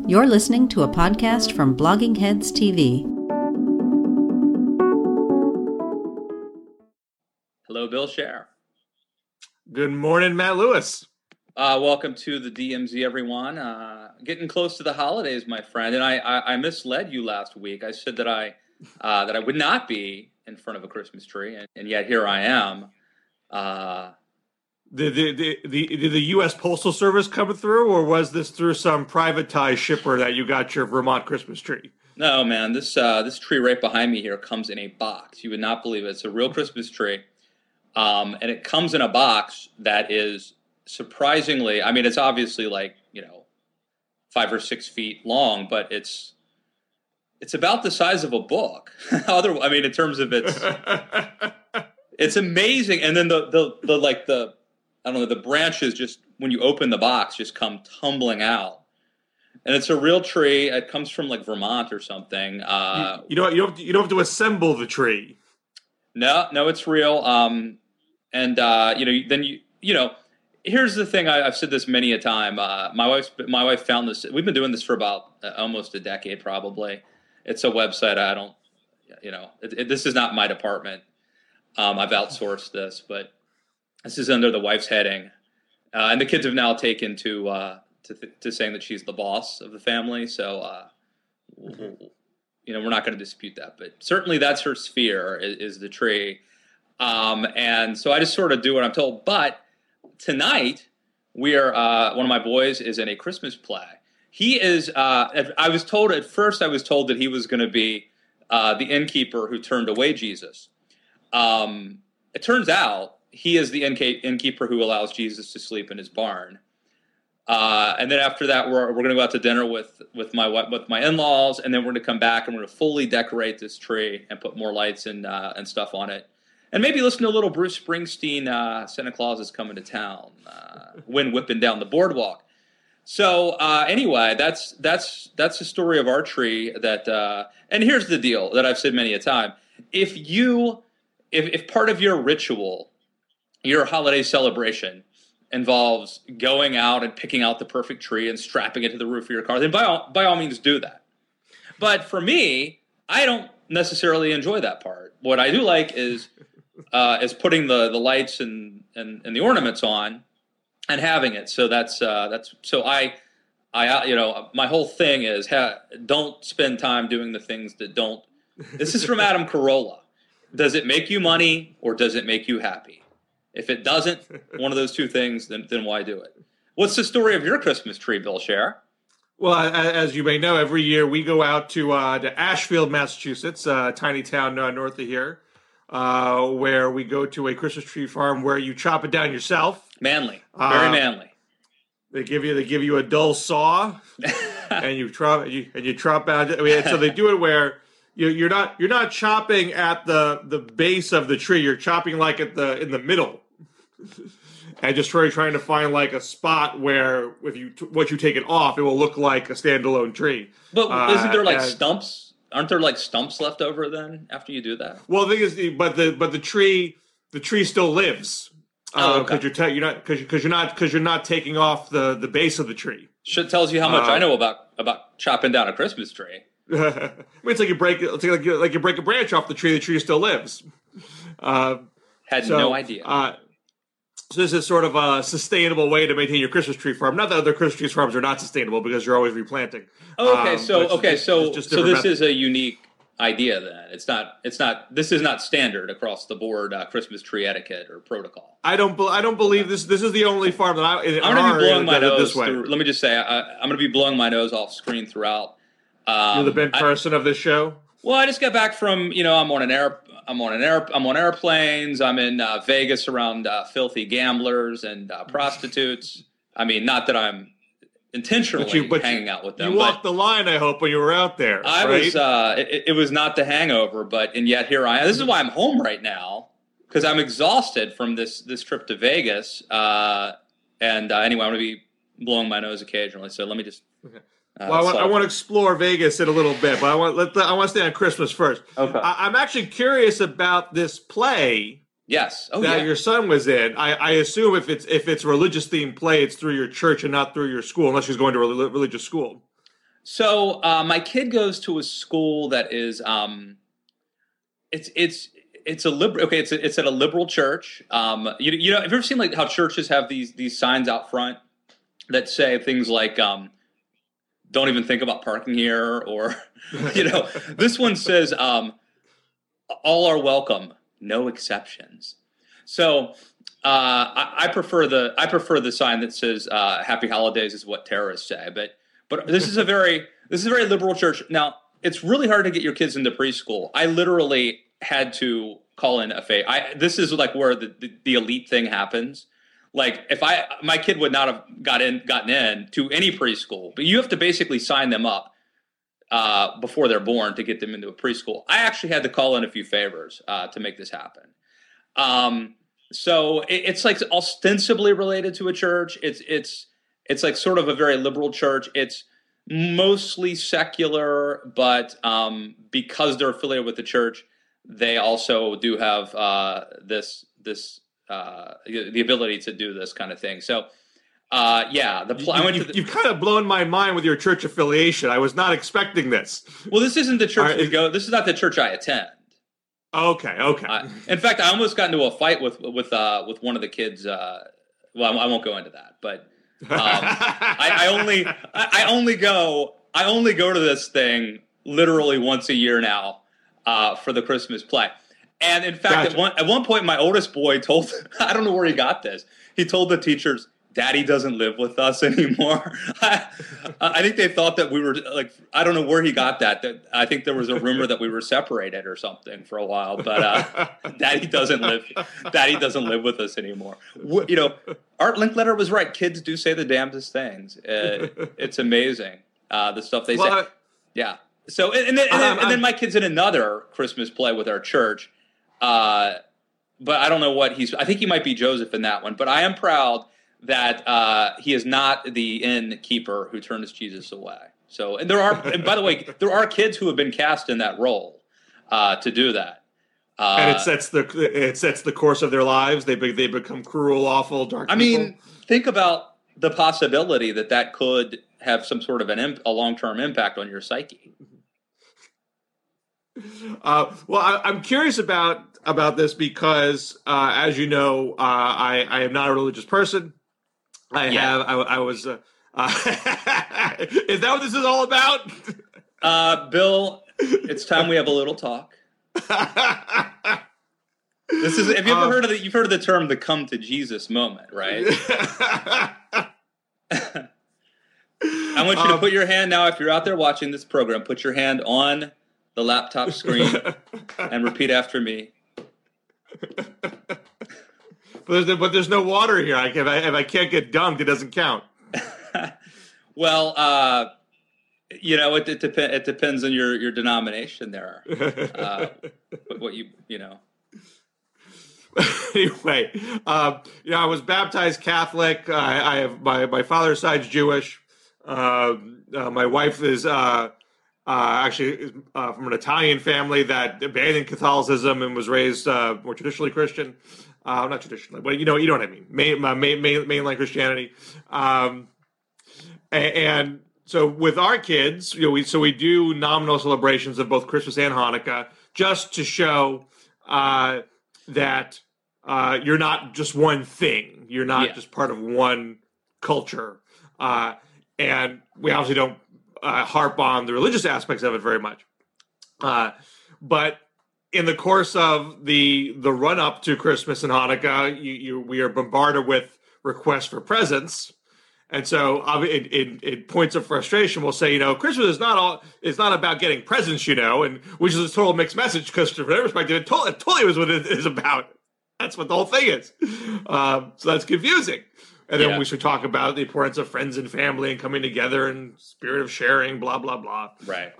You're listening to a podcast from Blogging Heads TV. Hello, Bill Scher. Good morning, Matt Lewis. Welcome to the DMZ, everyone. Getting close to the holidays, my friend. And I misled you last week. I said that I would not be in front of a Christmas tree, and yet here I am. Did the U.S. Postal Service come through, or was this through some privatized shipper that you got your Vermont Christmas tree? No, man. This tree right behind me here comes in a box. You would not believe it. It's a real Christmas tree, and it comes in a box that is surprisingly. I mean, it's obviously 5 or 6 feet long, but it's about the size of a book. In terms of it's amazing. And then the branches just, when you open the box, just come tumbling out. And it's a real tree. It comes from Vermont or something. You don't have to assemble the tree. No, it's real. Here's the thing. I've said this many a time. My wife found this. We've been doing this for about almost a decade, probably. It's a website. This is not my department. I've outsourced this, but this is under the wife's heading, and the kids have now taken to saying that she's the boss of the family. So, we're not going to dispute that, but certainly that's her sphere is the tree. And so I just sort of do what I'm told. But tonight we are one of my boys is in a Christmas play. He is. I was told that he was going to be the innkeeper who turned away Jesus. It turns out he is the innkeeper who allows Jesus to sleep in his barn. And then after that, we're going to go out to dinner with my in-laws, and then we're going to come back and we're going to fully decorate this tree and put more lights and stuff on it, and maybe listen to a little Bruce Springsteen. Santa Claus is coming to town. Wind whipping down the boardwalk. So anyway, that's the story of our tree. And here's the deal that I've said many a time: if part of your ritual, your holiday celebration, involves going out and picking out the perfect tree and strapping it to the roof of your car, then by all means do that. But for me, I don't necessarily enjoy that part. What I do like is putting the lights and the ornaments on and having it. So I my whole thing is don't spend time doing the things that don't. This is from Adam Carolla. Does it make you money or does it make you happy? If it doesn't, one of those two things, then why do it? What's the story of your Christmas tree, Bill Scher? Well, as you may know, every year we go out to Ashfield, Massachusetts, a tiny town north of here, where we go to a Christmas tree farm where you chop it down yourself. Manly, very manly. They give you a dull saw, and you chop out. So they do it where you're not chopping at the base of the tree. You're chopping in the middle, and just trying to find a spot where once you take it off, it will look like a standalone tree. But isn't there stumps? Aren't there stumps left over then after you do that? Well, the thing is, but the tree still lives. Because you're not taking off the base of the tree. Tells you how much I know about chopping down a Christmas tree. It's like you break a branch off the tree still lives. Had no idea. So this is sort of a sustainable way to maintain your Christmas tree farm. Not that other Christmas tree farms are not sustainable because you're always replanting. So this is a unique idea then. It's not. This is not standard across the board Christmas tree etiquette or protocol. I don't believe this. This is the only farm that I'm going to be blowing my nose. Let me just say, I'm going to be blowing my nose off screen throughout. You're the big person of this show. Well, I just got back from I'm on airplanes. I'm in Vegas around filthy gamblers and prostitutes. I mean, not that I'm intentionally hanging out with them. You walked the line, I hope, when you were out there. It was not the hangover, and yet here I am. This is why I'm home right now, because I'm exhausted from this trip to Vegas. Anyway, I'm going to be blowing my nose occasionally. So let me just. Okay. I want to explore Vegas in a little bit, but I want to stay on Christmas first. Okay. I'm actually curious about this play. Yes. Your son was in. I assume if it's a religious themed play, it's through your church and not through your school, unless she's going to a religious school. So my kid goes to a school that is it's a liberal. Okay, it's at a liberal church. You know, have you ever seen like how churches have these signs out front that say things like "Don't even think about parking here," or you know, this one says "All are welcome, no exceptions." So I prefer the sign that says "Happy Holidays" is what terrorists say, but this is a very liberal church. Now it's really hard to get your kids into preschool. I literally had to call in a faith. This is like where the elite thing happens. Like if my kid would not have gotten in to any preschool, but you have to basically sign them up before they're born to get them into a preschool. I actually had to call in a few favors to make this happen. So it's like ostensibly related to a church. It's like sort of a very liberal church. It's mostly secular, but because they're affiliated with the church, they also do have the ability to do this kind of thing. So, yeah, you've kind of blown my mind with your church affiliation. I was not expecting this. Well, this isn't the church we go. This is not the church I attend. Okay. In fact, I almost got into a fight with one of the kids. Well, I won't go into that, but I only go to this thing literally once a year now for the Christmas play. And in fact, Gotcha. at one point, my oldest boy told, I don't know where he got this. He told the teachers, "Daddy doesn't live with us anymore." I think they thought that we were like, I don't know where he got that. I think there was a rumor that we were separated or something for a while. But Daddy doesn't live with us anymore. You know, Art Linkletter was right. Kids do say the damnedest things. It's amazing the stuff they say. Yeah. So and then my kid's in another Christmas play with our church. But I don't know what I think he might be Joseph in that one. But I am proud that he is not the innkeeper who turns Jesus away. So, and by the way, there are kids who have been cast in that role to do that. And it sets the course of their lives. They become cruel, awful, dark people. I mean, think about the possibility that could have some sort of a long-term impact on your psyche. Well, I'm curious about this because, as you know, I am not a religious person. I was. Is that what this is all about? Bill, it's time we have a little talk. This is. Have you ever heard of you've heard of the term the "come to Jesus" moment, right? I want you to put your hand now. If you're out there watching this program, put your hand on the laptop screen and repeat after me. But there's no water here. If I can't get dunked, it doesn't count. Well, you know, it depends on your denomination there. What you know. Anyway, I was baptized Catholic. I have my father's side's Jewish. My wife is actually from an Italian family that abandoned Catholicism and was raised more traditionally Christian. Not traditionally, but you know what I mean. Mainline Christianity. And so with our kids, we do nominal celebrations of both Christmas and Hanukkah just to show that you're not just one thing. You're not just part of one culture. And we obviously don't harp on the religious aspects of it very much. But in the course of the run-up to Christmas and Hanukkah, we are bombarded with requests for presents. And so in points of frustration, we'll say, Christmas is not about getting presents, and which is a total mixed message because from their perspective, it totally was what it is about. That's what the whole thing is. So that's confusing. And then we should talk about the importance of friends and family and coming together and spirit of sharing, blah, blah, blah. Right.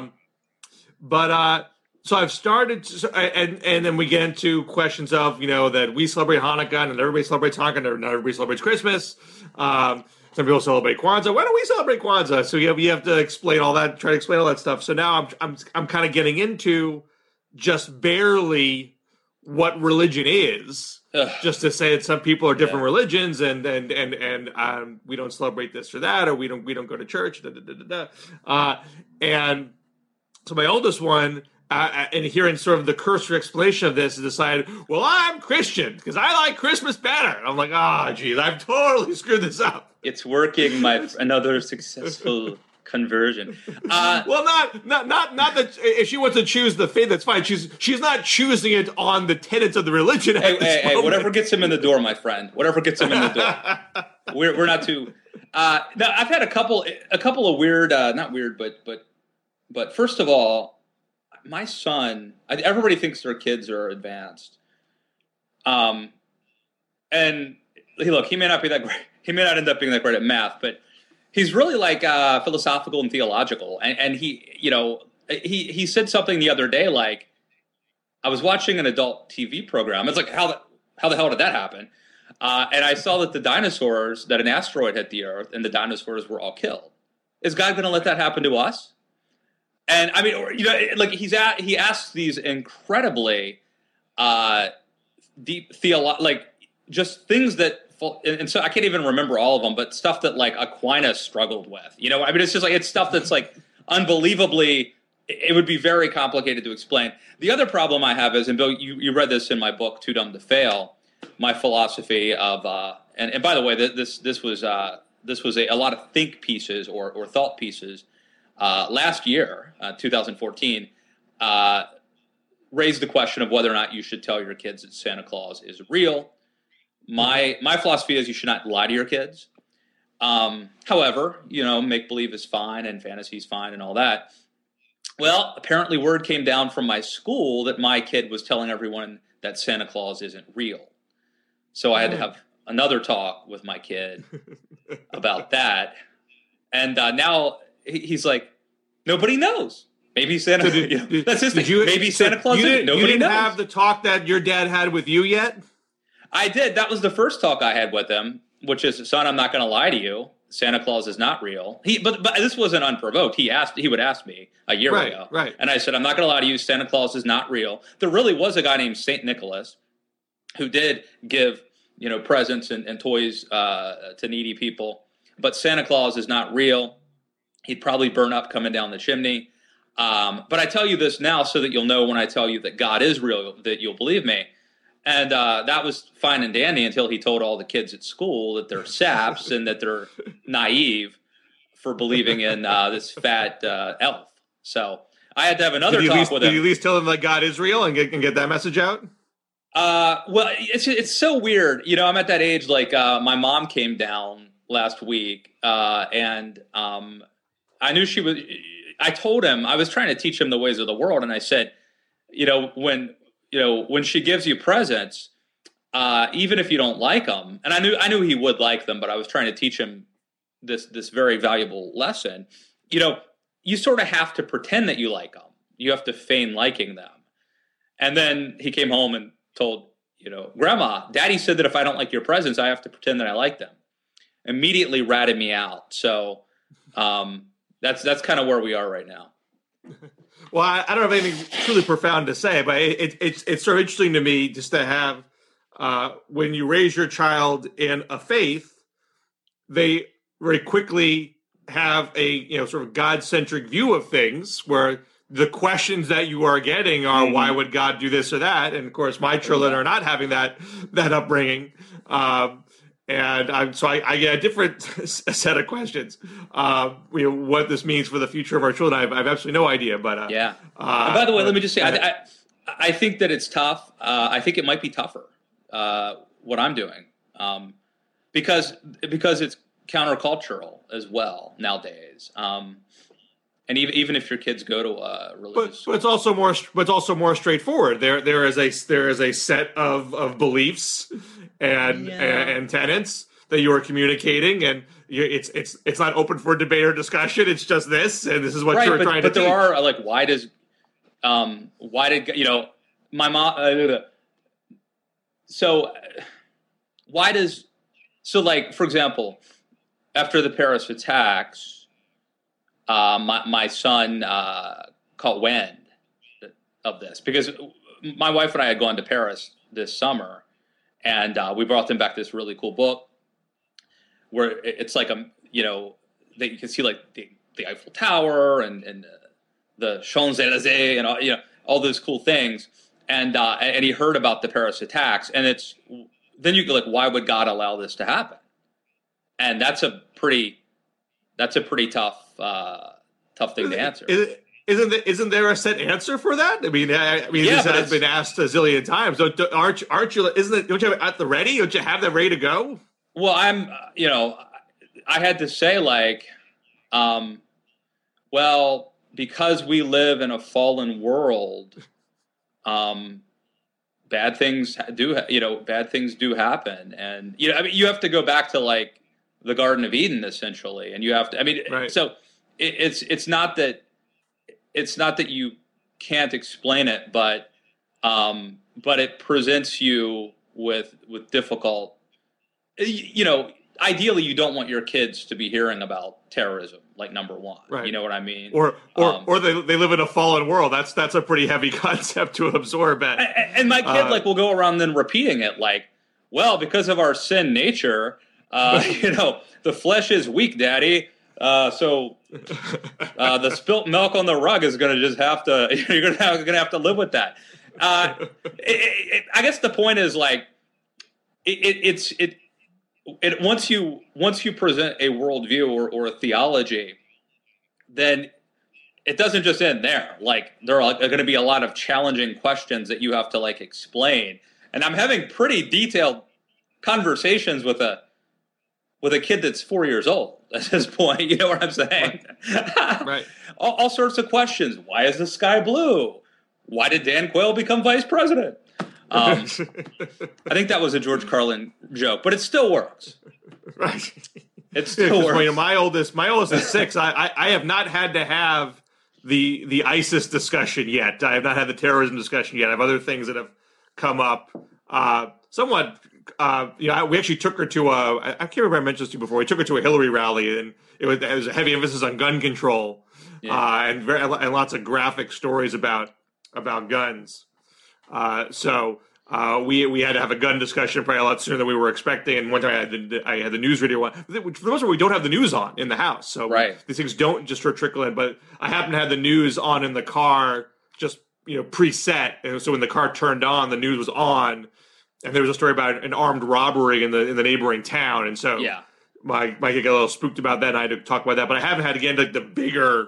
So I've started, and then we get into questions of, that we celebrate Hanukkah and everybody celebrates Hanukkah and not everybody celebrates Christmas. Some people celebrate Kwanzaa. Why don't we celebrate Kwanzaa? So you have to explain all that, try to explain all that stuff. So now I'm kind of getting into just barely what religion is, Ugh. just to say that some people are different Yeah. religions, and we don't celebrate this or that, or we don't go to church. And so my oldest one, and hearing sort of the cursory explanation of this, has decided, well, I'm Christian because I like Christmas better. And I'm like, geez, I've totally screwed this up. It's working. Another successful conversion. Well, not that if she wants to choose the faith, that's fine. She's not choosing it on the tenets of the religion. Hey, whatever gets him in the door, my friend. Whatever gets him in the door. We're not too. No, I've had a couple of weird, not weird, but first of all, my son. Everybody thinks their kids are advanced. And look, he may not be that great. He may not end up being that great at math, but he's really like philosophical and theological. And he said something the other day, like, I was watching an adult TV program. It's like, how the hell did that happen? And I saw that an asteroid hit the Earth and the dinosaurs were all killed. Is God going to let that happen to us? And I mean, like he asks these incredibly deep like just things that. And so I can't even remember all of them, but stuff that like Aquinas struggled with. I mean, it's just like it's stuff that's like unbelievably. It would be very complicated to explain. The other problem I have is, and Bill, you read this in my book, Too Dumb to Fail. My philosophy of, and by the way, this was a lot of think pieces or thought pieces last year, 2014, raised the question of whether or not you should tell your kids that Santa Claus is real. My philosophy is you should not lie to your kids. However, make believe is fine and fantasy is fine and all that. Well, apparently word came down from my school that my kid was telling everyone that Santa Claus isn't real. So I had to have another talk with my kid about that. And now he's like, nobody knows. Maybe Santa. That's his thing. Maybe Santa Claus. Nobody knows. You didn't have the talk that your dad had with you yet? I did. That was the first talk I had with him, which is, son, I'm not going to lie to you. Santa Claus is not real. But this wasn't unprovoked. He would ask me a year ago. Right. And I said, I'm not going to lie to you. Santa Claus is not real. There really was a guy named St. Nicholas who did give, presents and toys to needy people. But Santa Claus is not real. He'd probably burn up coming down the chimney. But I tell you this now so that you'll know when I tell you that God is real, that you'll believe me. And that was fine and dandy until he told all the kids at school that they're saps and that they're naive for believing in this fat elf. So I had to have another talk with him. Did you at least tell him that God is real and get that message out? Well, it's so weird. I'm at that age, like my mom came down last week and I knew she was – I told him – I was trying to teach him the ways of the world, and I said, when she gives you presents, even if you don't like them, and I knew he would like them, but I was trying to teach him this very valuable lesson. You sort of have to pretend that you like them. You have to feign liking them. And then he came home and told, Grandma, Daddy said that if I don't like your presents, I have to pretend that I like them. Immediately ratted me out. So that's kind of where we are right now. Well, I don't have anything truly profound to say, but it's sort of interesting to me just to have when you raise your child in a faith, they very quickly have a sort of God-centric view of things, where the questions that you are getting are why would God do this or that, and of course my children are not having that upbringing. And I get a different set of questions. What this means for the future of our children, I have absolutely no idea. But yeah. And by the way, let me just say, I think that it's tough. I think it might be tougher what I'm doing because it's countercultural as well nowadays. And even if your kids go to a religious, but it's also more straightforward. There is a set of beliefs and tenets that you are communicating, and it's not open for debate or discussion. It's just this, and this is what you're trying to teach. But there are like, why did my mom? So like, for example, after the Paris attacks, my son caught wind of this because my wife and I had gone to Paris this summer, and we brought them back this really cool book where it's like that you can see like the Eiffel Tower and the Champs-Élysées and all those cool things. And he heard about the Paris attacks, and then you go like, why would God allow this to happen? And that's a pretty tough thing to answer. Isn't there a set answer for that? I mean, this has been asked a zillion times. Aren't you? Don't you have it at the ready? Don't you have that ready to go? Well, I had to say like, well, because we live in a fallen world, bad things do happen, and you have to go back to like the Garden of Eden essentially, and you have to. Right. So it's not that you can't explain it, but it presents you with difficult. Ideally, you don't want your kids to be hearing about terrorism, like number one. Right. You know what I mean? Or they live in a fallen world. That's a pretty heavy concept to absorb. And my kid will go around then repeating it like, well, because of our sin nature, the flesh is weak, Daddy. So the spilt milk on the rug is going to just have to. You're going to have to live with that. I guess the point is like once you present a worldview or a theology, then it doesn't just end there. Like there are going to be a lot of challenging questions that you have to like explain. And I'm having pretty detailed conversations with a kid that's 4 years old at this point. You know what I'm saying? Right. all sorts of questions. Why is the sky blue? Why did Dan Quayle become vice president? I think that was a George Carlin joke, but it still works. Right. It still works. My oldest is 6. I have not had to have the ISIS discussion yet. I have not had the terrorism discussion yet. I have other things that have come up. Somewhat. We actually took her to I can't remember if I mentioned this to you before. We took her to a Hillary rally, and it was a heavy emphasis on gun control, and lots of graphic stories about guns. So we had to have a gun discussion probably a lot sooner than we were expecting. And one time I had the news radio on. For the most part, we don't have the news on in the house, so these things don't just sort of trickle in. But I happen to have the news on in the car, just preset, and so when the car turned on, the news was on. And there was a story about an armed robbery in the neighboring town, and so my kid got a little spooked about that. And I had to talk about that, but I haven't had again like the bigger,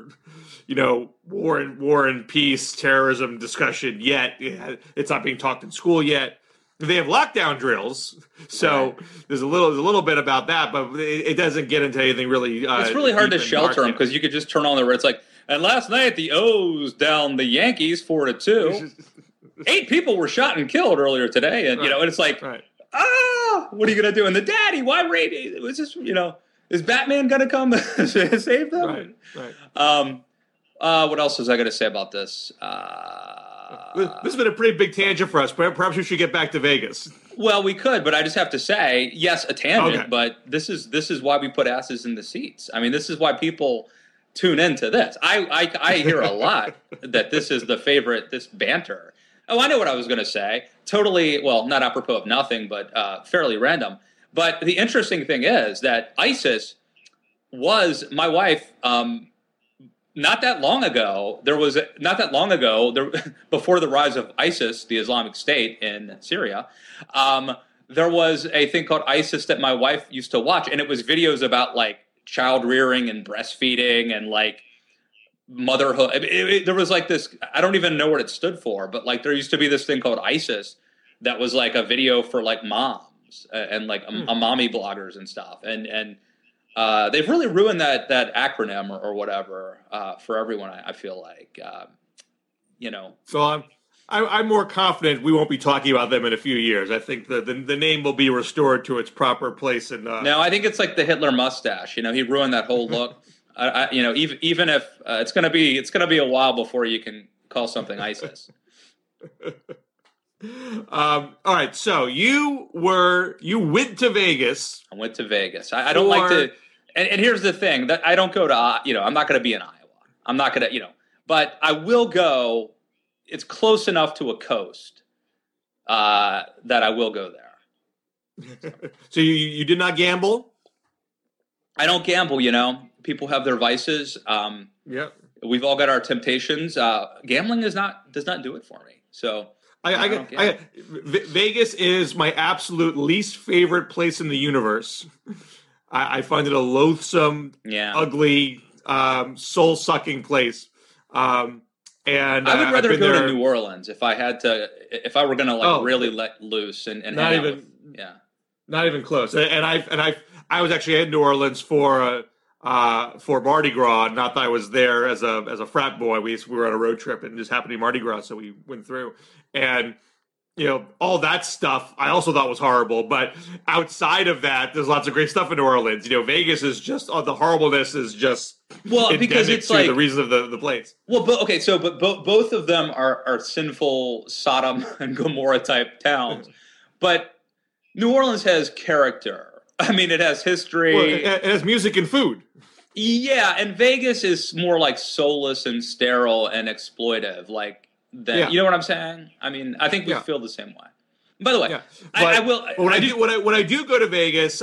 war and peace, terrorism discussion yet. It's not being talked in school yet. They have lockdown drills, so there's a little bit about that, but it doesn't get into anything really. It's really hard to shelter them because you could just turn on the radio. It's like, and last night the O's down the Yankees 4-2. 8 people were shot and killed earlier today, and and it's like, what are you gonna do? And the daddy, why radio? It was just, is Batman gonna come save them? Right. What else was I gonna say about this? This has been a pretty big tangent for us. Perhaps we should get back to Vegas. Well, we could, but I just have to say, yes, a tangent. But this is why we put asses in the seats. I mean, this is why people tune into this. I hear a lot that this is this banter. Oh, I know what I was going to say. Totally, well, not apropos of nothing, but fairly random. But the interesting thing is that ISIS was my wife. Not that long ago, before the rise of ISIS, the Islamic State in Syria, there was a thing called ISIS that my wife used to watch, and it was videos about like child rearing and breastfeeding and like motherhood. There was like this, I don't even know what it stood for, but like there used to be this thing called ISIS that was like a video for like moms and like a mommy bloggers and stuff. And they've really ruined that acronym or whatever for everyone, I feel like. So I'm more confident we won't be talking about them in a few years. I think the name will be restored to its proper place. No, I think it's like the Hitler mustache. He ruined that whole look. Even if it's going to be a while before you can call something ISIS. All right. So you went to Vegas. I went to Vegas. I don't like to. And here's the thing that I don't go to. I'm not going to be in Iowa. I'm not going to. But I will go. it's close enough to a coast that I will go there. So you did not gamble? I don't gamble. People have their vices. Yep. We've all got our temptations. Gambling does not do it for me. So Vegas is my absolute least favorite place in the universe. I find it a loathsome, ugly, soul-sucking place. And I would rather go to New Orleans if I were going to really let loose and not even not even close. And I was actually in New Orleans for Mardi Gras. Not that I was there as a frat boy. We were on a road trip and it just happened to be Mardi Gras, so we went through. And all that stuff I also thought was horrible. But outside of that, there's lots of great stuff in New Orleans. Vegas is just the horribleness is just because it's the reason of the place. Well, but both of them are sinful Sodom and Gomorrah type towns, but New Orleans has character. I mean, it has history. Well, it has music and food. Yeah, and Vegas is more like soulless and sterile and exploitive. You know what I'm saying? I mean, I think we feel the same way. By the way, I will. When I do go to Vegas,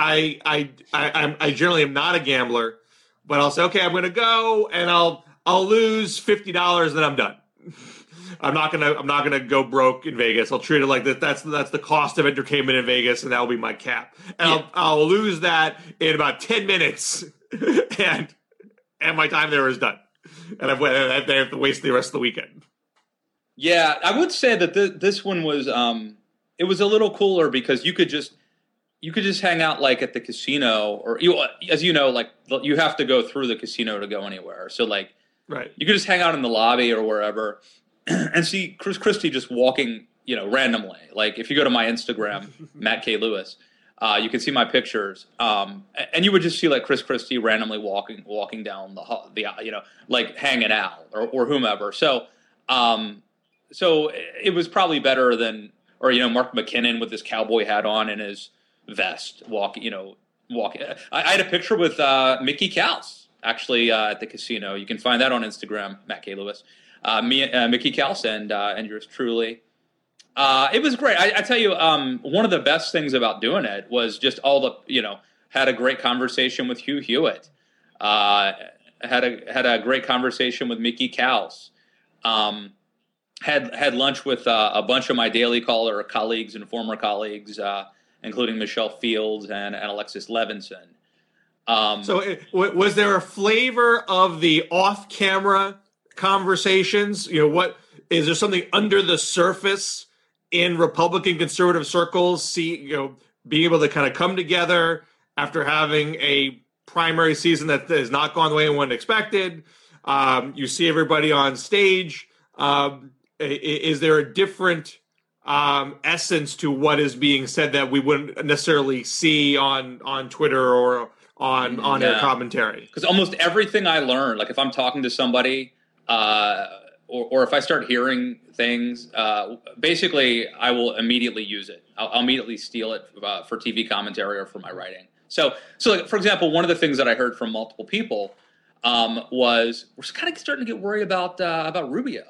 I generally am not a gambler, but I'll say, okay, I'm going to go and I'll lose $50 and then I'm done. I'm not gonna go broke in Vegas. I'll treat it like that. That's the cost of entertainment in Vegas, and that'll be my cap. And I'll lose that in about 10 minutes, and my time there is done, and I have to waste the rest of the weekend. Yeah, I would say that this one was it was a little cooler because you could just hang out at the casino, or you have to go through the casino to go anywhere. So right, you could just hang out in the lobby or wherever and see Chris Christie just walking, randomly. If you go to my Instagram, Matt K. Lewis, you can see my pictures, and you would just see Chris Christie randomly walking down the hanging out or whomever. So it was probably better than, Mark McKinnon with his cowboy hat on and his vest walking. I had a picture with Mickey Kaus actually at the casino. You can find that on Instagram, Matt K. Lewis. Mickey Kaus and yours truly. It was great. I tell you, one of the best things about doing it was just had a great conversation with Hugh Hewitt. Had a great conversation with Mickey Kaus. Had lunch with a bunch of my Daily Caller colleagues and former colleagues, including Michelle Fields and Alexis Levinson. Was there a flavor of the off-camera conversations? What is there something under the surface in Republican conservative circles? Being able to kind of come together after having a primary season that has not gone the way anyone expected. You see everybody on stage. Is there a different essence to what is being said that we wouldn't necessarily see on Twitter or on air commentary? Because almost everything I learn, if I'm talking to somebody, or if I start hearing things, basically I will immediately use it. I'll immediately steal it for TV commentary or for my writing. So for example, one of the things that I heard from multiple people was we're kind of starting to get worried about Rubio.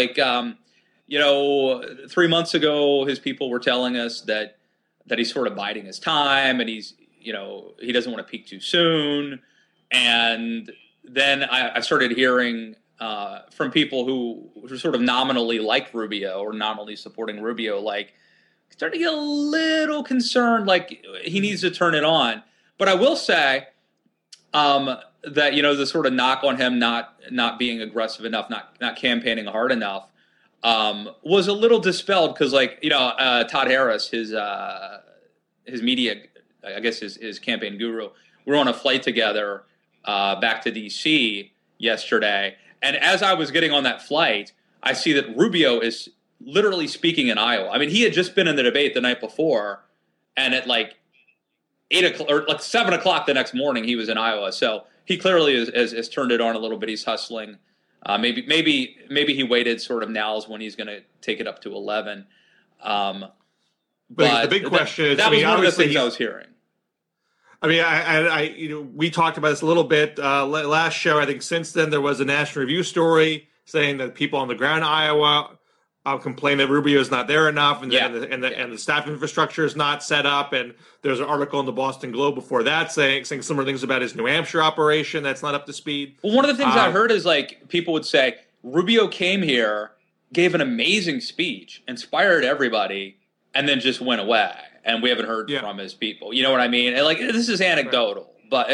3 months ago, his people were telling us that he's sort of biding his time and he's, he doesn't want to peak too soon. And then I started hearing from people who were sort of nominally like Rubio or nominally supporting Rubio, starting to get a little concerned, he needs to turn it on. But I will say that, the sort of knock on him not being aggressive enough, not campaigning hard enough, was a little dispelled because, Todd Harris, his media, I guess his campaign guru, we were on a flight together back to D.C. yesterday. And as I was getting on that flight, I see that Rubio is literally speaking in Iowa. I mean, he had just been in the debate the night before, and at 8 o'clock or 7 o'clock the next morning, he was in Iowa. So he clearly has turned it on a little bit. He's hustling. Maybe he waited sort of now is when he's going to take it up to 11. But the big question is, that was one of the things I was hearing. I mean, we talked about this a little bit last show. I think since then there was a National Review story saying that people on the ground in Iowa complain that Rubio is not there enough, and Yeah. and the staff infrastructure is not set up. And there's an article in the Boston Globe before that saying similar things about his New Hampshire operation that's not up to speed. Well, one of the things I heard is like people would say Rubio came here, gave an amazing speech, inspired everybody, and then just went away, and we haven't heard from his people. You know what I mean? And like this is anecdotal, but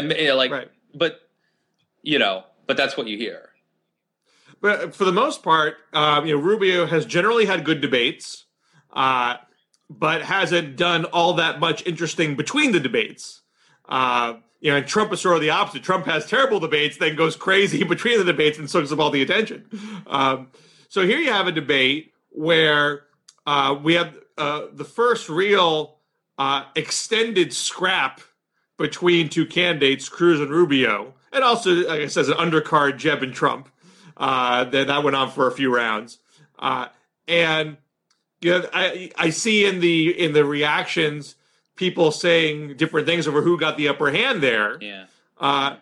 but that's what you hear. But for the most part, Rubio has generally had good debates, but hasn't done all that much interesting between the debates. And Trump is sort of the opposite. Trump has terrible debates, then goes crazy between the debates and soaks up all the attention. So here you have a debate where we have the first real extended scrap between two candidates, Cruz and Rubio, and also, like I said, an undercard, Jeb and Trump. That went on for a few rounds, and I see in the reactions people saying different things over who got the upper hand there. Yeah. And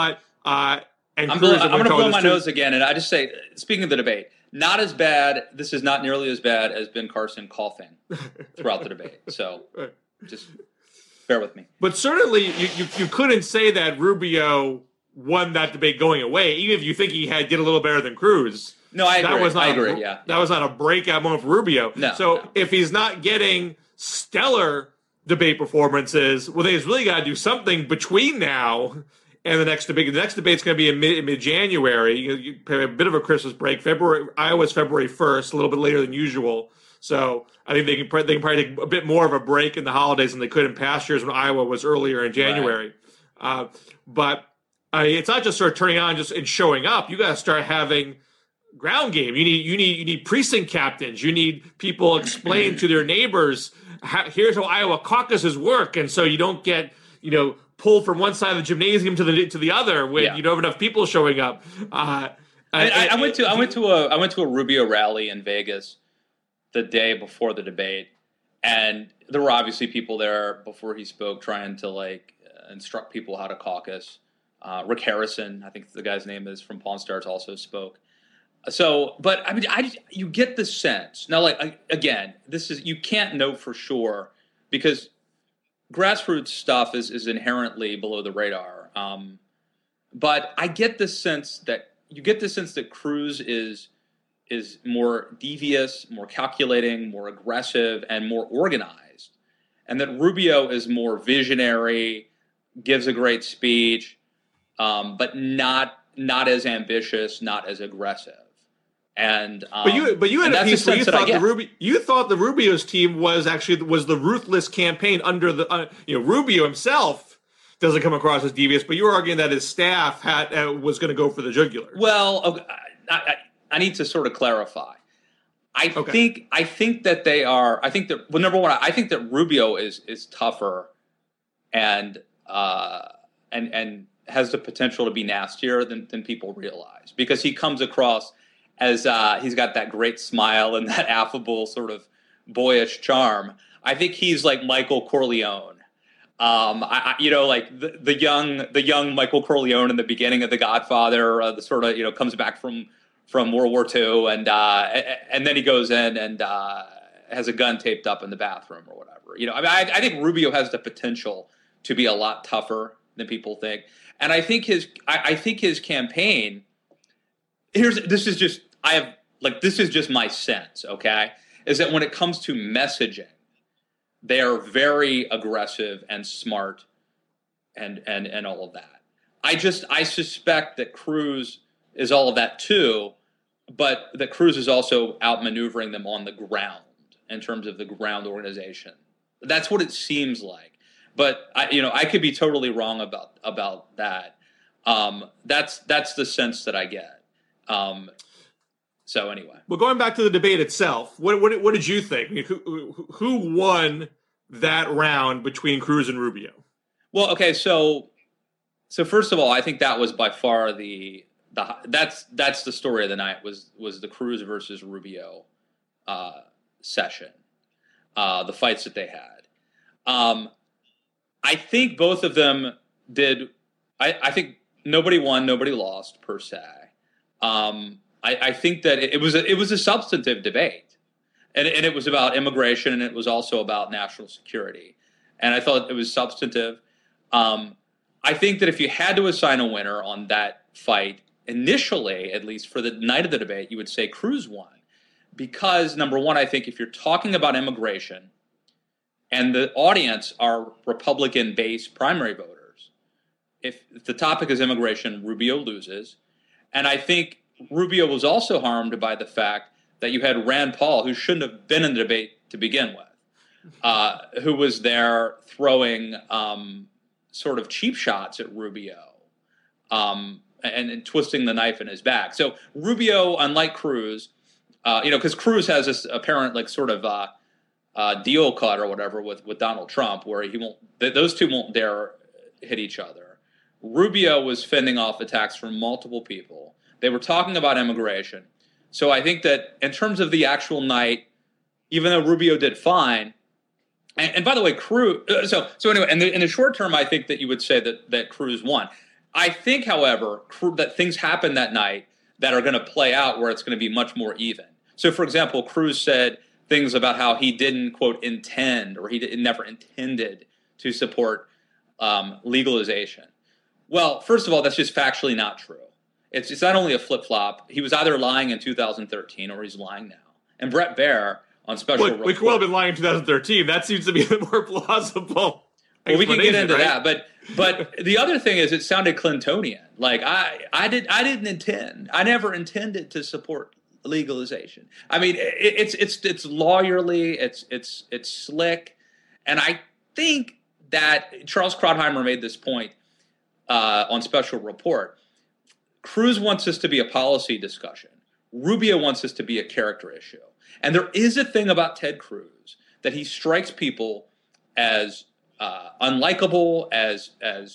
I'm going to blow my nose again, and I just say, speaking of the debate, not as bad. This is not nearly as bad as Ben Carson coughing throughout the debate. So just bear with me. But certainly, you couldn't say that Rubio won that debate going away, even if you think he did a little better than Cruz. No, I agree. I agree. That was not a breakout moment for Rubio. No. If he's not getting stellar debate performances, well, then he's really got to do something between now and the next debate. The next debate's going to be in mid-January. You have a bit of a Christmas break. Iowa's February 1st, a little bit later than usual. So I think they can probably take a bit more of a break in the holidays than they could in past years when Iowa was earlier in January. Right. But it's not just sort of turning on and showing up. You got to start having ground game. You need precinct captains. You need people explain to their neighbors, here's how Iowa caucuses work, and so you don't get pulled from one side of the gymnasium to the other when you don't have enough people showing up. I went to a Rubio rally in Vegas the day before the debate, and there were obviously people there before he spoke trying to instruct people how to caucus. Rick Harrison, I think the guy's name is, from Pawn Stars, also spoke. So, but I mean, you get the sense now. Again, you can't know for sure because grassroots stuff is inherently below the radar. But I get the sense that Cruz is more devious, more calculating, more aggressive, and more organized, and that Rubio is more visionary, gives a great speech. But not as ambitious, not as aggressive, and but you had a piece where you thought the Rubio's team was the ruthless campaign under the Rubio himself doesn't come across as devious, but you were arguing that his staff was going to go for the jugular. Well, I need to sort of clarify. I think that they are. I think that number one, I think that Rubio is tougher, and has the potential to be nastier than people realize because he comes across as he's got that great smile and that affable sort of boyish charm. I think he's like Michael Corleone. The young Michael Corleone in the beginning of The Godfather, the sort of comes back from World War II and then he goes in and has a gun taped up in the bathroom or whatever. I think Rubio has the potential to be a lot tougher than people think. And I think his campaign. This is just my sense. Okay, is that when it comes to messaging, they are very aggressive and smart, and all of that. I suspect that Cruz is all of that too, but that Cruz is also outmaneuvering them on the ground in terms of the ground organization. That's what it seems like. But I could be totally wrong about that. That's the sense that I get. So anyway, well, going back to the debate itself, what did you think? I mean, who won that round between Cruz and Rubio? Well, okay, so first of all, I think that was by far that's the story of the night was the Cruz versus Rubio session, the fights that they had. I think both of them did. I think nobody won, nobody lost per se. I I think that it was a substantive debate, and it was about immigration, and it was also about national security, and I thought it was substantive. I think that if you had to assign a winner on that fight, initially, at least for the night of the debate, you would say Cruz won. Because, number one, I think if you're talking about immigration and the audience are Republican-based primary voters, if the topic is immigration, Rubio loses. And I think Rubio was also harmed by the fact that you had Rand Paul, who shouldn't have been in the debate to begin with, who was there throwing sort of cheap shots at Rubio and twisting the knife in his back. So Rubio, unlike Cruz, because Cruz has this apparent sort of deal cut or whatever with Donald Trump, where those two won't dare hit each other. Rubio was fending off attacks from multiple people. They were talking about immigration. So I think that in terms of the actual night, even though Rubio did fine, and by the way, Cruz. So anyway, in the short term, I think that you would say that Cruz won. I think, however, that things happened that night that are going to play out where it's going to be much more even. So, for example, Cruz said things about how he didn't, quote, intend, or he never intended to support legalization. Well, first of all, that's just factually not true. It's not only a flip-flop. He was either lying in 2013 or he's lying now. And Brett Baier on Special Report. We could well have been lying in 2013. That seems to be the more plausible. Well, we can get into that, but the other thing is, it sounded Clintonian. Like I didn't intend. I never intended to support legalization. I mean, it's lawyerly. It's slick, and I think that Charles Krauthammer made this point on Special Report. Cruz wants this to be a policy discussion. Rubio wants this to be a character issue, and there is a thing about Ted Cruz that he strikes people as unlikable, as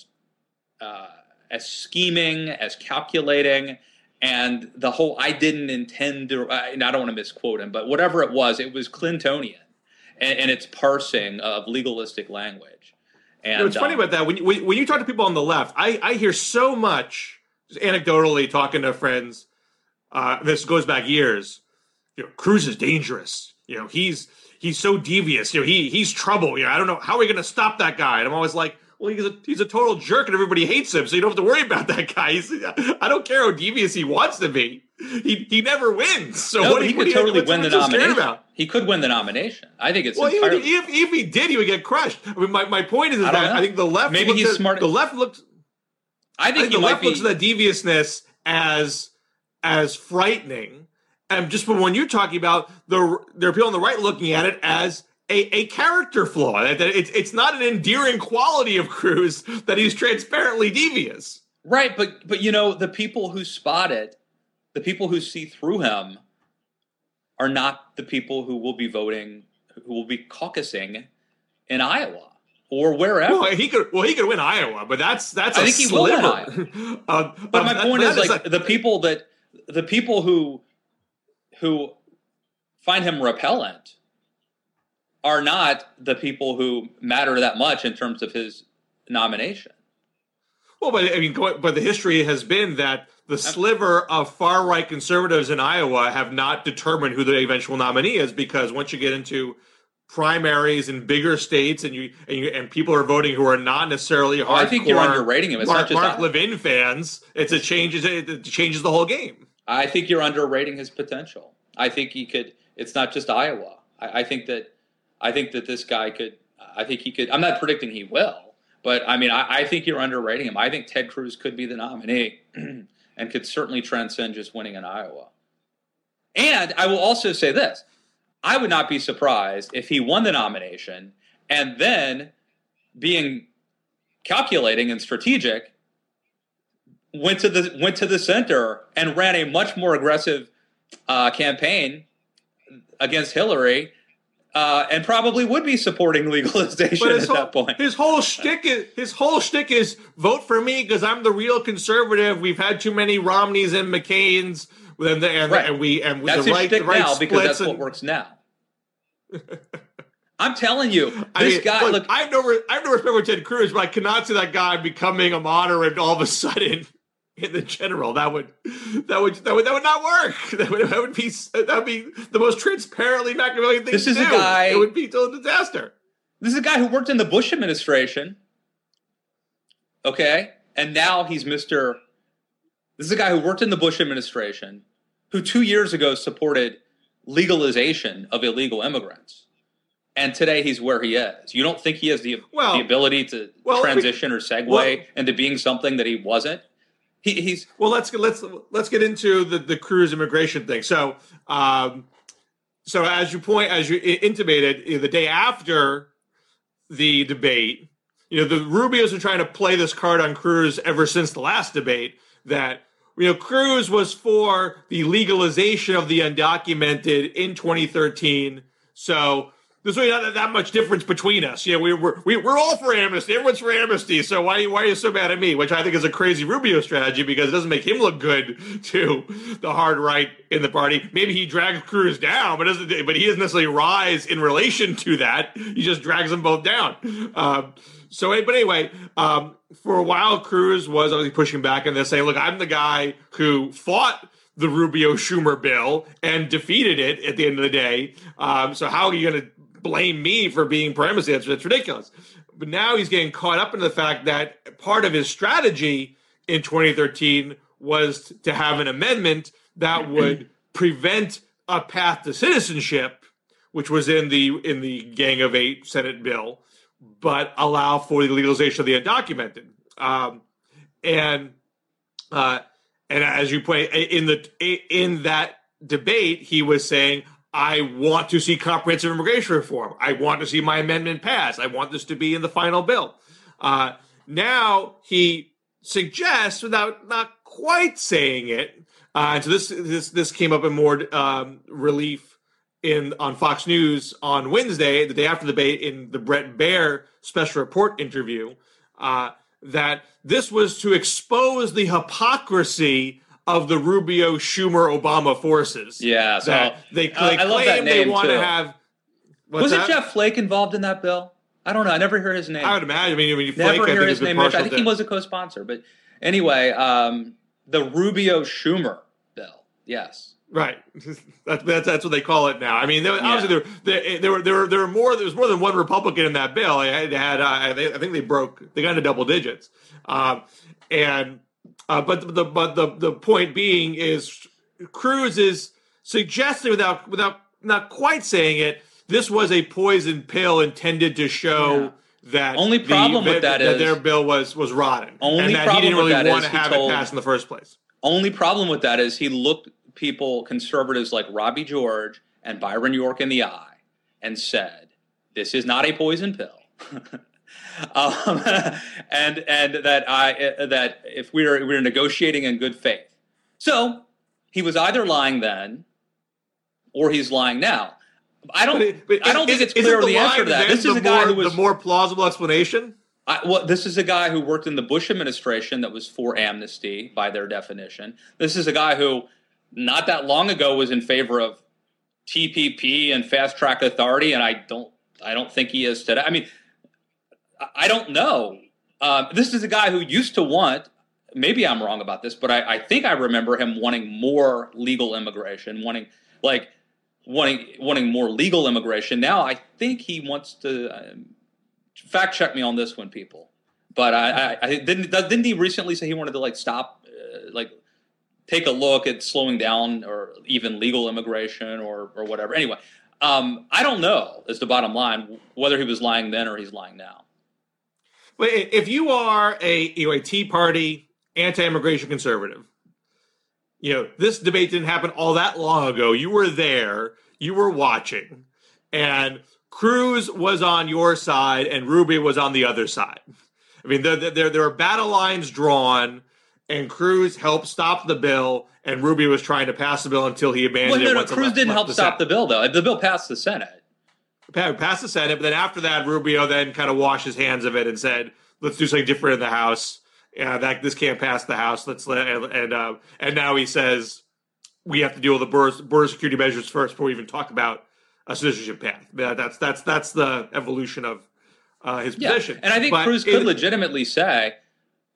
scheming, as calculating, and the whole "I didn't intend to." I don't want to misquote him, but whatever it was Clintonian, and it's parsing of legalistic language. And it's funny about that when you talk to people on the left, I hear so much, just anecdotally talking to friends. This goes back years. Cruz is dangerous. He's so devious. He's trouble. I don't know how are we going to stop that guy. And I'm always like, well, he's a total jerk, and everybody hates him, so you don't have to worry about that guy. I don't care how devious he wants to be. He never wins. So he could totally win the nomination. About? He could win the nomination. I think it's entirely... if he did, he would get crushed. I mean, my point is that I think the left maybe he's smart. The left looks. I think the left looks at the deviousness as frightening. And just from when you're talking about, there are people on the right looking at it as a character flaw. That it's not an endearing quality of Cruz that he's transparently devious. Right, but the people who spot it, the people who see through him, are not the people who will be voting, who will be caucusing in Iowa or wherever. Well, he could win Iowa, but that's I think he will win Iowa. But my point is the people who find him repellent are not the people who matter that much in terms of his nomination. Well, but I mean, but the history has been that the sliver of far-right conservatives in Iowa have not determined who the eventual nominee is, because once you get into primaries in bigger states and people are voting who are not necessarily hardcore, I think you're underrating him. It's not just Mark Levin fans. It changes the whole game. I think you're underrating his potential. I think he could. It's not just Iowa. I think that this guy could. I think he could. I'm not predicting he will, but I mean, I think you're underrating him. I think Ted Cruz could be the nominee and could certainly transcend just winning in Iowa. And I will also say this: I would not be surprised if he won the nomination and then, being calculating and strategic, went to the center and ran a much more aggressive campaign against Hillary, and probably would be supporting legalization at that point. His whole shtick is vote for me because I'm the real conservative. We've had too many Romneys and McCains, and that's his shtick now because that's what works now. I'm telling you, this guy. Look, I have no respect for Ted Cruz, but I cannot see that guy becoming a moderate all of a sudden. in the general. That would not work. That would be the most transparently Machiavellian thing This to is do. a guy. It would be total disaster. This is a guy who worked in the Bush administration. Okay, and now he's Mr. This is a guy who worked in the Bush administration, who 2 years ago supported legalization of illegal immigrants. And today he's where he is. You don't think he has the ability to transition or segue into being something that he wasn't? He's let's get into the Cruz immigration thing. So as you intimated, the day after the debate, the Rubios are trying to play this card on Cruz ever since the last debate that Cruz was for the legalization of the undocumented in 2013. So there's really not that much difference between us. We're all for amnesty. Everyone's for amnesty. So why are you so mad at me? Which I think is a crazy Rubio strategy because it doesn't make him look good to the hard right in the party. Maybe he drags Cruz down, but he doesn't necessarily rise in relation to that. He just drags them both down. But anyway, for a while, Cruz was obviously pushing back on this, saying, "Look, I'm the guy who fought the Rubio-Schumer bill and defeated it at the end of the day. So how are you going to blame me for being pro-amnesty? That's ridiculous." But now he's getting caught up in the fact that part of his strategy in 2013 was to have an amendment that would prevent a path to citizenship, which was in the Gang of Eight Senate bill, but allow for the legalization of the undocumented. And as you point in that debate, he was saying, "I want to see comprehensive immigration reform. I want to see my amendment pass. I want this to be in the final bill." Now he suggests, without not quite saying it, and so this came up in more relief on Fox News on Wednesday, the day after the debate, in the Bret Baier special report interview, that this was to expose the hypocrisy of the Rubio-Schumer-Obama forces. Yeah, so that they I love that claim name they want too. to have. Wasn't Jeff Flake involved in that bill? I don't know. I never hear his name. I would imagine. When you Never Flake, hear I think his name mentioned. I think he was a co-sponsor. But anyway, the Rubio-Schumer bill. Yes. Right, that's what they call it now. I mean, obviously there were more. There was more than one Republican in that bill. I think they got into double digits. But the point being is Cruz is suggesting without not quite saying it, this was a poison pill intended to show that only problem with that is their bill was rotten, only and that problem he didn't really with that want is to have it passed in the first place. Only problem with that is he looked people, conservatives like Robbie George and Byron York, in the eye and said, "This is not a poison pill." and that if we're negotiating in good faith. So he was either lying then or he's lying now. I don't think it's clear the answer to that. This is a guy who was the more plausible explanation. This is a guy who worked in the Bush administration that was for amnesty by their definition. This is a guy who not that long ago was in favor of TPP and fast track authority, and I don't think he is today. I mean, I don't know. This is a guy who used to want, maybe I'm wrong about this, but I think I remember him wanting more legal immigration, wanting more legal immigration. Now I think he wants to fact check me on this one, people. But I didn't he recently say he wanted to stop take a look at slowing down or even legal immigration or whatever. Anyway, I don't know is the bottom line, whether he was lying then or he's lying now. But if you are a Tea Party anti-immigration conservative, this debate didn't happen all that long ago. You were there, you were watching, and Cruz was on your side and Rubio was on the other side. I mean, there are battle lines drawn, and Cruz helped stop the bill, and Rubio was trying to pass the bill until he abandoned it. Cruz didn't help stop the bill, though. The bill passed the Senate. Passed the Senate, but then after that, Rubio then kind of washed his hands of it and said, "Let's do something different in the House. This can't pass the House. And now he says we have to deal with the border security measures first before we even talk about a citizenship path." That's the evolution of his position. And I think Cruz could legitimately say,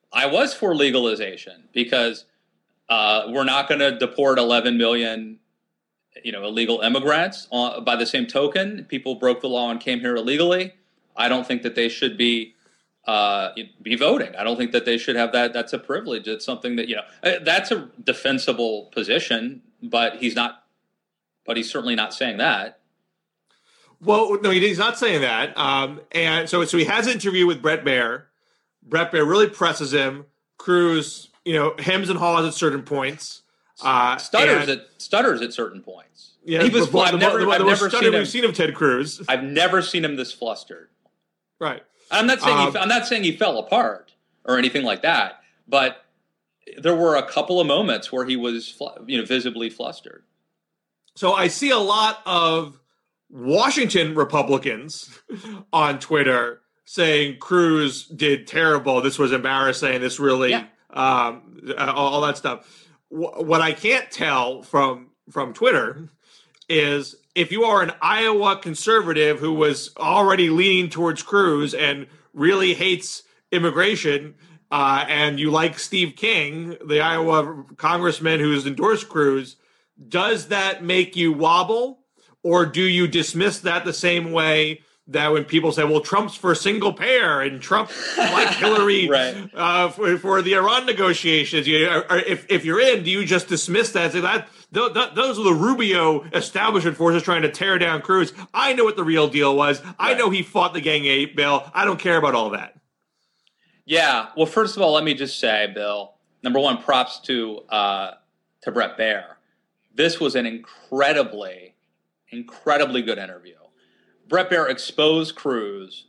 I was for legalization because we're not going to deport 11 million, illegal immigrants. By the same token, people broke the law and came here illegally. I don't think that they should be voting. I don't think that they should have that. That's a privilege. It's something that that's a defensible position, but he's not. But he's certainly not saying that. Well, no, he's not saying that. And so he has an interview with Bret Baier. Bret Baier really presses him. Cruz, hems and haws at certain points. Stutters at certain points. Yeah, he was. I've never seen him. We've seen him, Ted Cruz. I've never seen him this flustered. Right. I'm not saying he fell apart or anything like that, but there were a couple of moments where he was, visibly flustered. So I see a lot of Washington Republicans on Twitter saying Cruz did terrible. This was embarrassing. This really, all that stuff. What I can't tell from Twitter is if you are an Iowa conservative who was already leaning towards Cruz and really hates immigration, and you like Steve King, the Iowa congressman who's endorsed Cruz, does that make you wobble? Or do you dismiss that the same way that when people say, well, Trump's for single payer and Trump like Hillary right. for the Iran negotiations? If you're in, do you just dismiss that? Say that those are the Rubio establishment forces trying to tear down Cruz. I know what the real deal was. Right. I know he fought the Gang 8 bill. I don't care about all that. Yeah. Well, first of all, let me just say, Bill, number one, props to Bret Baier. This was an incredibly good interview. Bret Baier exposed Cruz.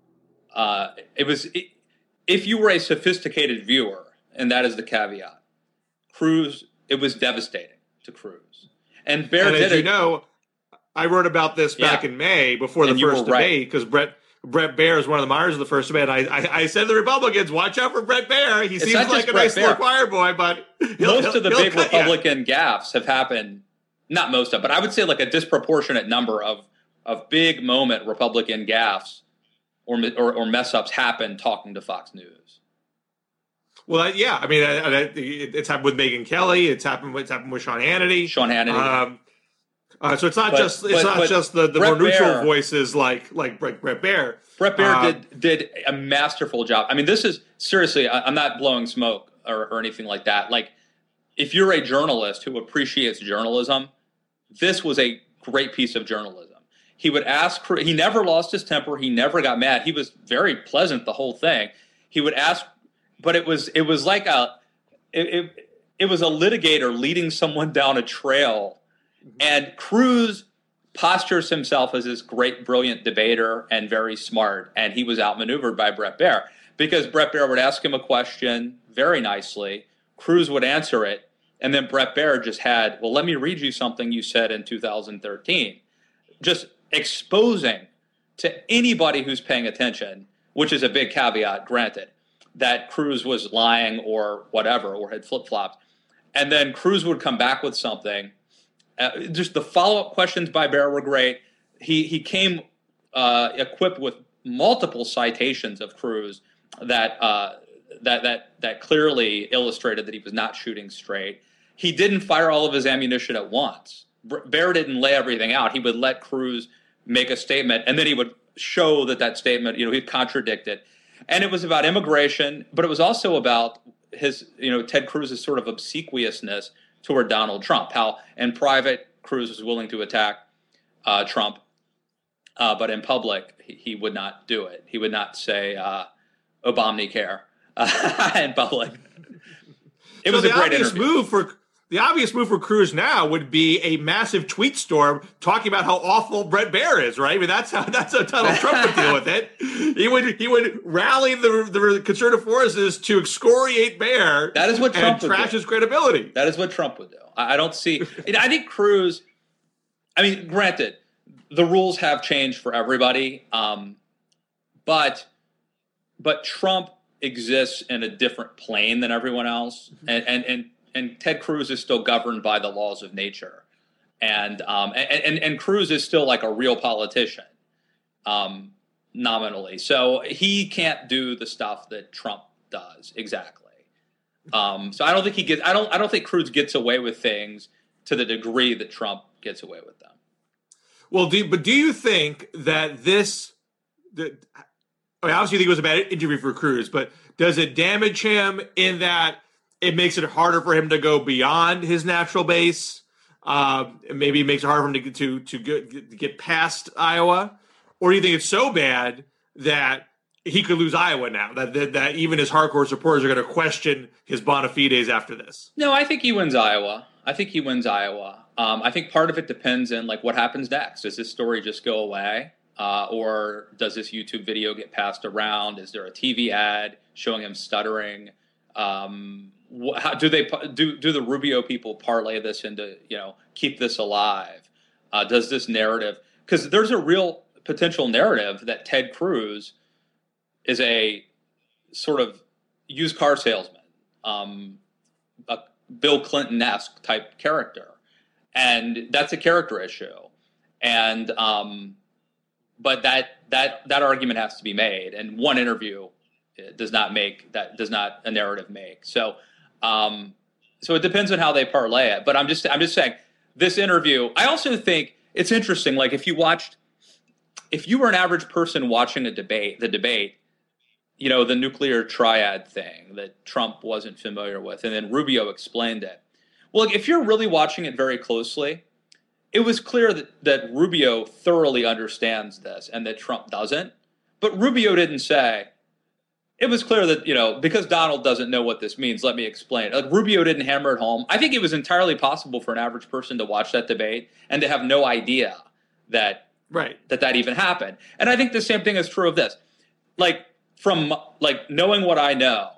If you were a sophisticated viewer, and that is the caveat, Cruz, it was devastating to Cruz. And Baier did it. I wrote about this back in May before the first debate because Bret Baier is one of the minors of the first debate. I said to the Republicans, watch out for Bret Baier. He seems like a nice little choir boy, but most of the big Republican gaffes have happened, not most of, but I would say like a disproportionate number of big moment Republican gaffes or mess ups happen talking to Fox News. Well, yeah, I mean, it's happened with Megyn Kelly. It's happened with Sean Hannity. So it's not just the more neutral voices like Bret Baier. Bret Baier did a masterful job. I mean, this is seriously. I'm not blowing smoke or anything like that. Like, if you're a journalist who appreciates journalism, this was a great piece of journalism. He would ask. He never lost his temper. He never got mad. He was very pleasant the whole thing. He would ask, but it was like it was a litigator leading someone down a trail, and Cruz postures himself as this great, brilliant debater and very smart, and he was outmaneuvered by Bret Baier because Bret Baier would ask him a question very nicely. Cruz would answer it, and then Bret Baier just had, well, let me read you something you said in 2013. Just exposing to anybody who's paying attention, which is a big caveat, granted, that Cruz was lying or whatever, or had flip-flopped. And then Cruz would come back with something. Just the follow-up questions by Baier were great. He came equipped with multiple citations of Cruz that clearly illustrated that he was not shooting straight. He didn't fire all of his ammunition at once. Baier didn't lay everything out. He would let Cruz make a statement, and then he would show that statement, he'd contradict it. And it was about immigration, but it was also about his, Ted Cruz's sort of obsequiousness toward Donald Trump, how in private Cruz was willing to attack Trump, but in public he would not do it. He would not say Obamacare in public. It was a great interview. The obvious move for Cruz now would be a massive tweet storm talking about how awful Bret Baier is, right? I mean, that's how Donald Trump would deal with it. He would rally the conservative forces to excoriate Baier. That is what Trump would trash his credibility. That is what Trump would do. I don't see. I think Cruz. I mean, granted, the rules have changed for everybody, but Trump exists in a different plane than everyone else, and Ted Cruz is still governed by the laws of nature, and Cruz is still like a real politician, nominally. So he can't do the stuff that Trump does exactly. So I don't think he gets. I don't think Cruz gets away with things to the degree that Trump gets away with them. Well, do you think that obviously you think it was a bad interview for Cruz, but does it damage him in that it makes it harder for him to go beyond his natural base? Maybe it makes it harder for him to get past Iowa, or do you think it's so bad that he could lose Iowa now? That even his hardcore supporters are going to question his bona fides after this? No, I think he wins Iowa. I think part of it depends on like what happens next. Does this story just go away, or does this YouTube video get passed around? Is there a TV ad showing him stuttering? How do the Rubio people parlay this into keep this alive? Does this narrative, because there's a real potential narrative that Ted Cruz is a sort of used car salesman, a Bill Clinton-esque type character, and that's a character issue. And but that argument has to be made, and one interview does not a narrative make. So it depends on how they parlay it. But I'm just saying this interview. I also think it's interesting. Like if you were an average person watching the debate, the nuclear triad thing that Trump wasn't familiar with, and then Rubio explained it. Well, if you're really watching it very closely, it was clear that Rubio thoroughly understands this and that Trump doesn't. But Rubio didn't say, it was clear that, because Donald doesn't know what this means, let me explain. Like Rubio didn't hammer it home. I think it was entirely possible for an average person to watch that debate and to have no idea that that even happened. And I think the same thing is true of this. Like from knowing what I know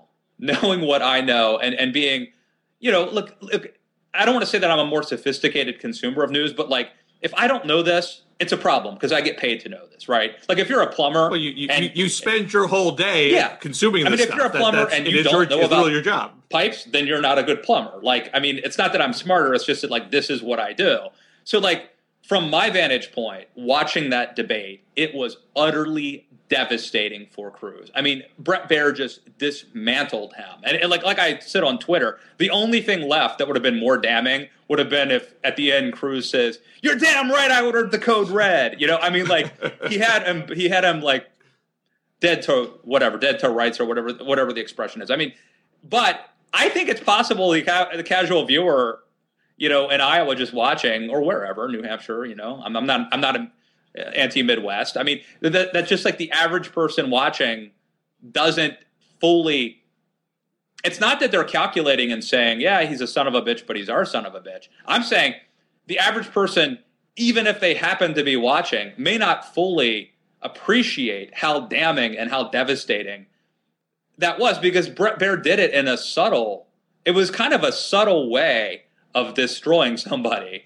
and being, look, I don't want to say that I'm a more sophisticated consumer of news, but like if I don't know this, it's a problem because I get paid to know this, right? Like if you're a plumber, well, you spend your whole day consuming this stuff. If you're a plumber and you don't know about your job pipes, then you're not a good plumber. Like, I mean, it's not that I'm smarter; it's just that like this is what I do. So, like from my vantage point, watching that debate, it was utterly devastating for Cruz. I mean, Brett Baer just dismantled him, and like I said on Twitter, the only thing left that would have been more damning would have been if at the end Cruz says, "You're damn right, I ordered the code red." I mean, like he had him like dead to rights or whatever the expression is. I mean, but I think it's possible the casual viewer, in Iowa just watching or wherever, New Hampshire, I'm not an anti-Midwest. I mean, that just like the average person watching doesn't fully. It's not that they're calculating and saying, yeah, he's a son of a bitch, but he's our son of a bitch. I'm saying the average person, even if they happen to be watching, may not fully appreciate how damning and how devastating that was because Brett Baer did it in it was kind of a subtle way of destroying somebody.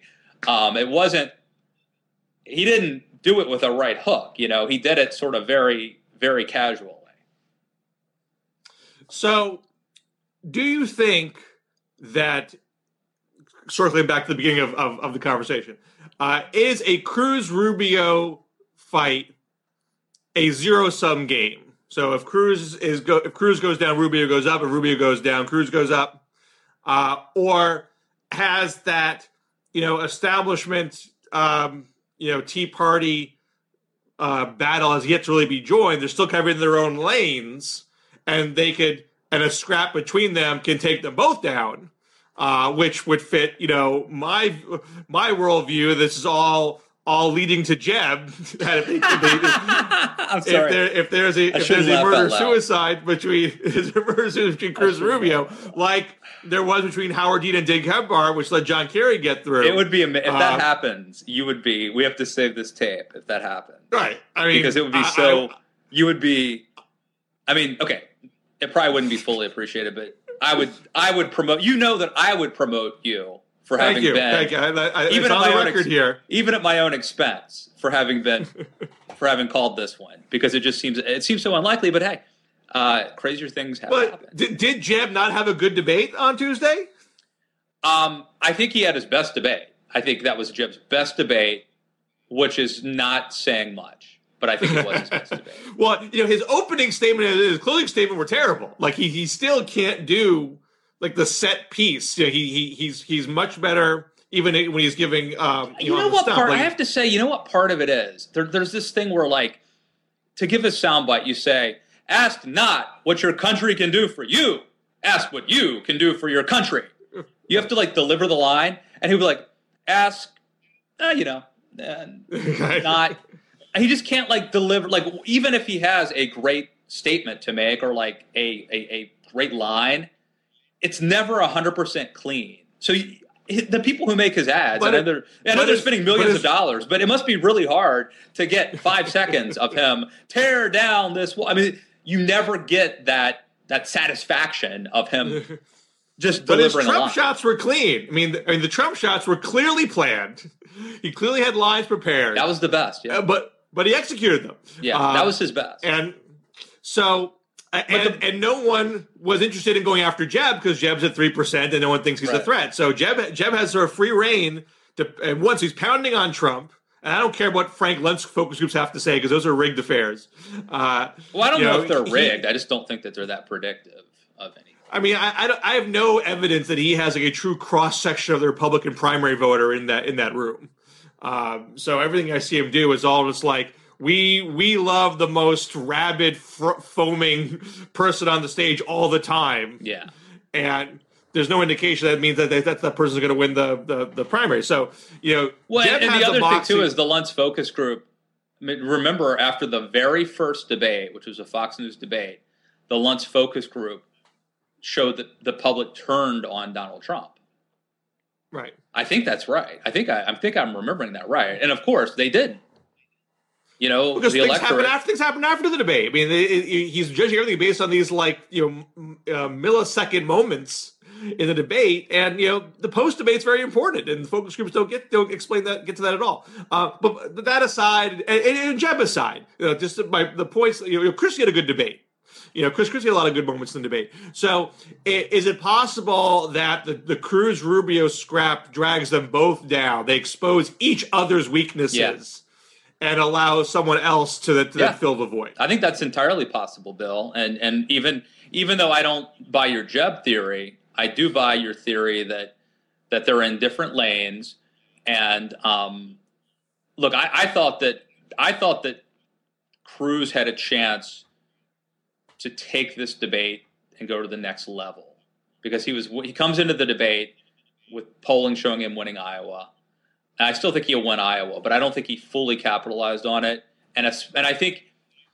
He didn't do it with a right hook. He did it sort of very, very casually. So do you think that, circling back to the beginning of the conversation, is a Cruz-Rubio fight a zero-sum game? So if Cruz goes down, Rubio goes up. If Rubio goes down, Cruz goes up. Or has that, establishment, Tea Party battle has yet to really be joined? They're still kind of in their own lanes, and a scrap between them can take them both down, which would fit, my worldview. This is all leading to Jeb. I'm sorry. If there's a murder suicide between Cruz and Rubio, like there was between Howard Dean and Dick Hepburn, which let John Kerry get through. It would be if that happens. We have to save this tape if that happens, right? I mean, because it would be you would be. I mean, okay. It probably wouldn't be fully appreciated, but I would promote. That I would promote you for having been. Thank you. Even at my record here, even at my own expense, for having called this one because it seems so unlikely. But hey, crazier things have happened. Did Jeb not have a good debate on Tuesday? I think he had his best debate. I think that was Jeb's best debate, which is not saying much. but I think it was his best debate. Well, his opening statement and his closing statement were terrible. Like he still can't do like the set piece. He's much better even when he's giving you know what part, I have to say, you know what part of it is? There's this thing where, like, to give a soundbite, you say, ask not what your country can do for you. Ask what you can do for your country. You have to, like, deliver the line. And he'll be like, ask, not. He just can't, like, deliver. Like, even if he has a great statement to make or, like, a great line, it's never 100% clean. So the people who make his ads, I know they're spending millions of dollars, but it must be really hard to get 5 seconds of him tear down this wall. I mean, you never get that satisfaction of him just delivering a line. But his Trump shots were clean. I mean, the Trump shots were clearly planned. He clearly had lines prepared. That was the best, yeah. But he executed them. Yeah, that was his best. And so... And no one was interested in going after Jeb because Jeb's at 3% and no one thinks he's a threat. So Jeb has sort of free reign and once he's pounding on Trump, and I don't care what Frank Luntz focus groups have to say because those are rigged affairs. I don't know if they're rigged. I just don't think that they're that predictive of anything. I mean, I have no evidence that he has like a true cross section of the Republican primary voter in that room. So everything I see him do is all just like, we love the most rabid, foaming person on the stage all the time. Yeah. And there's no indication that means that that person's going to win the primary. So, Well, and the other thing, too, is the Luntz focus group. I mean, remember, after the very first debate, which was a Fox News debate, the Luntz focus group showed that the public turned on Donald Trump. Right. I think that's right. I think I'm remembering that right. And, of course, they did. Because things happen after the debate. I mean, he's judging everything based on these millisecond moments in the debate, and the post debate's very important, and the focus groups don't get to that at all. But that aside, and Jeb aside, just the points. Christie had a good debate. Christie had a lot of good moments in the debate. So, is it possible that the Cruz-Rubio scrap drags them both down? They expose each other's weaknesses. Yeah. And allow someone else to fill the void. I think that's entirely possible, Bill. And even though I don't buy your Jeb theory, I do buy your theory that they're in different lanes. And look, I thought that Cruz had a chance to take this debate and go to the next level because he comes into the debate with polling showing him winning Iowa. And I still think he'll win Iowa, but I don't think he fully capitalized on it. And I think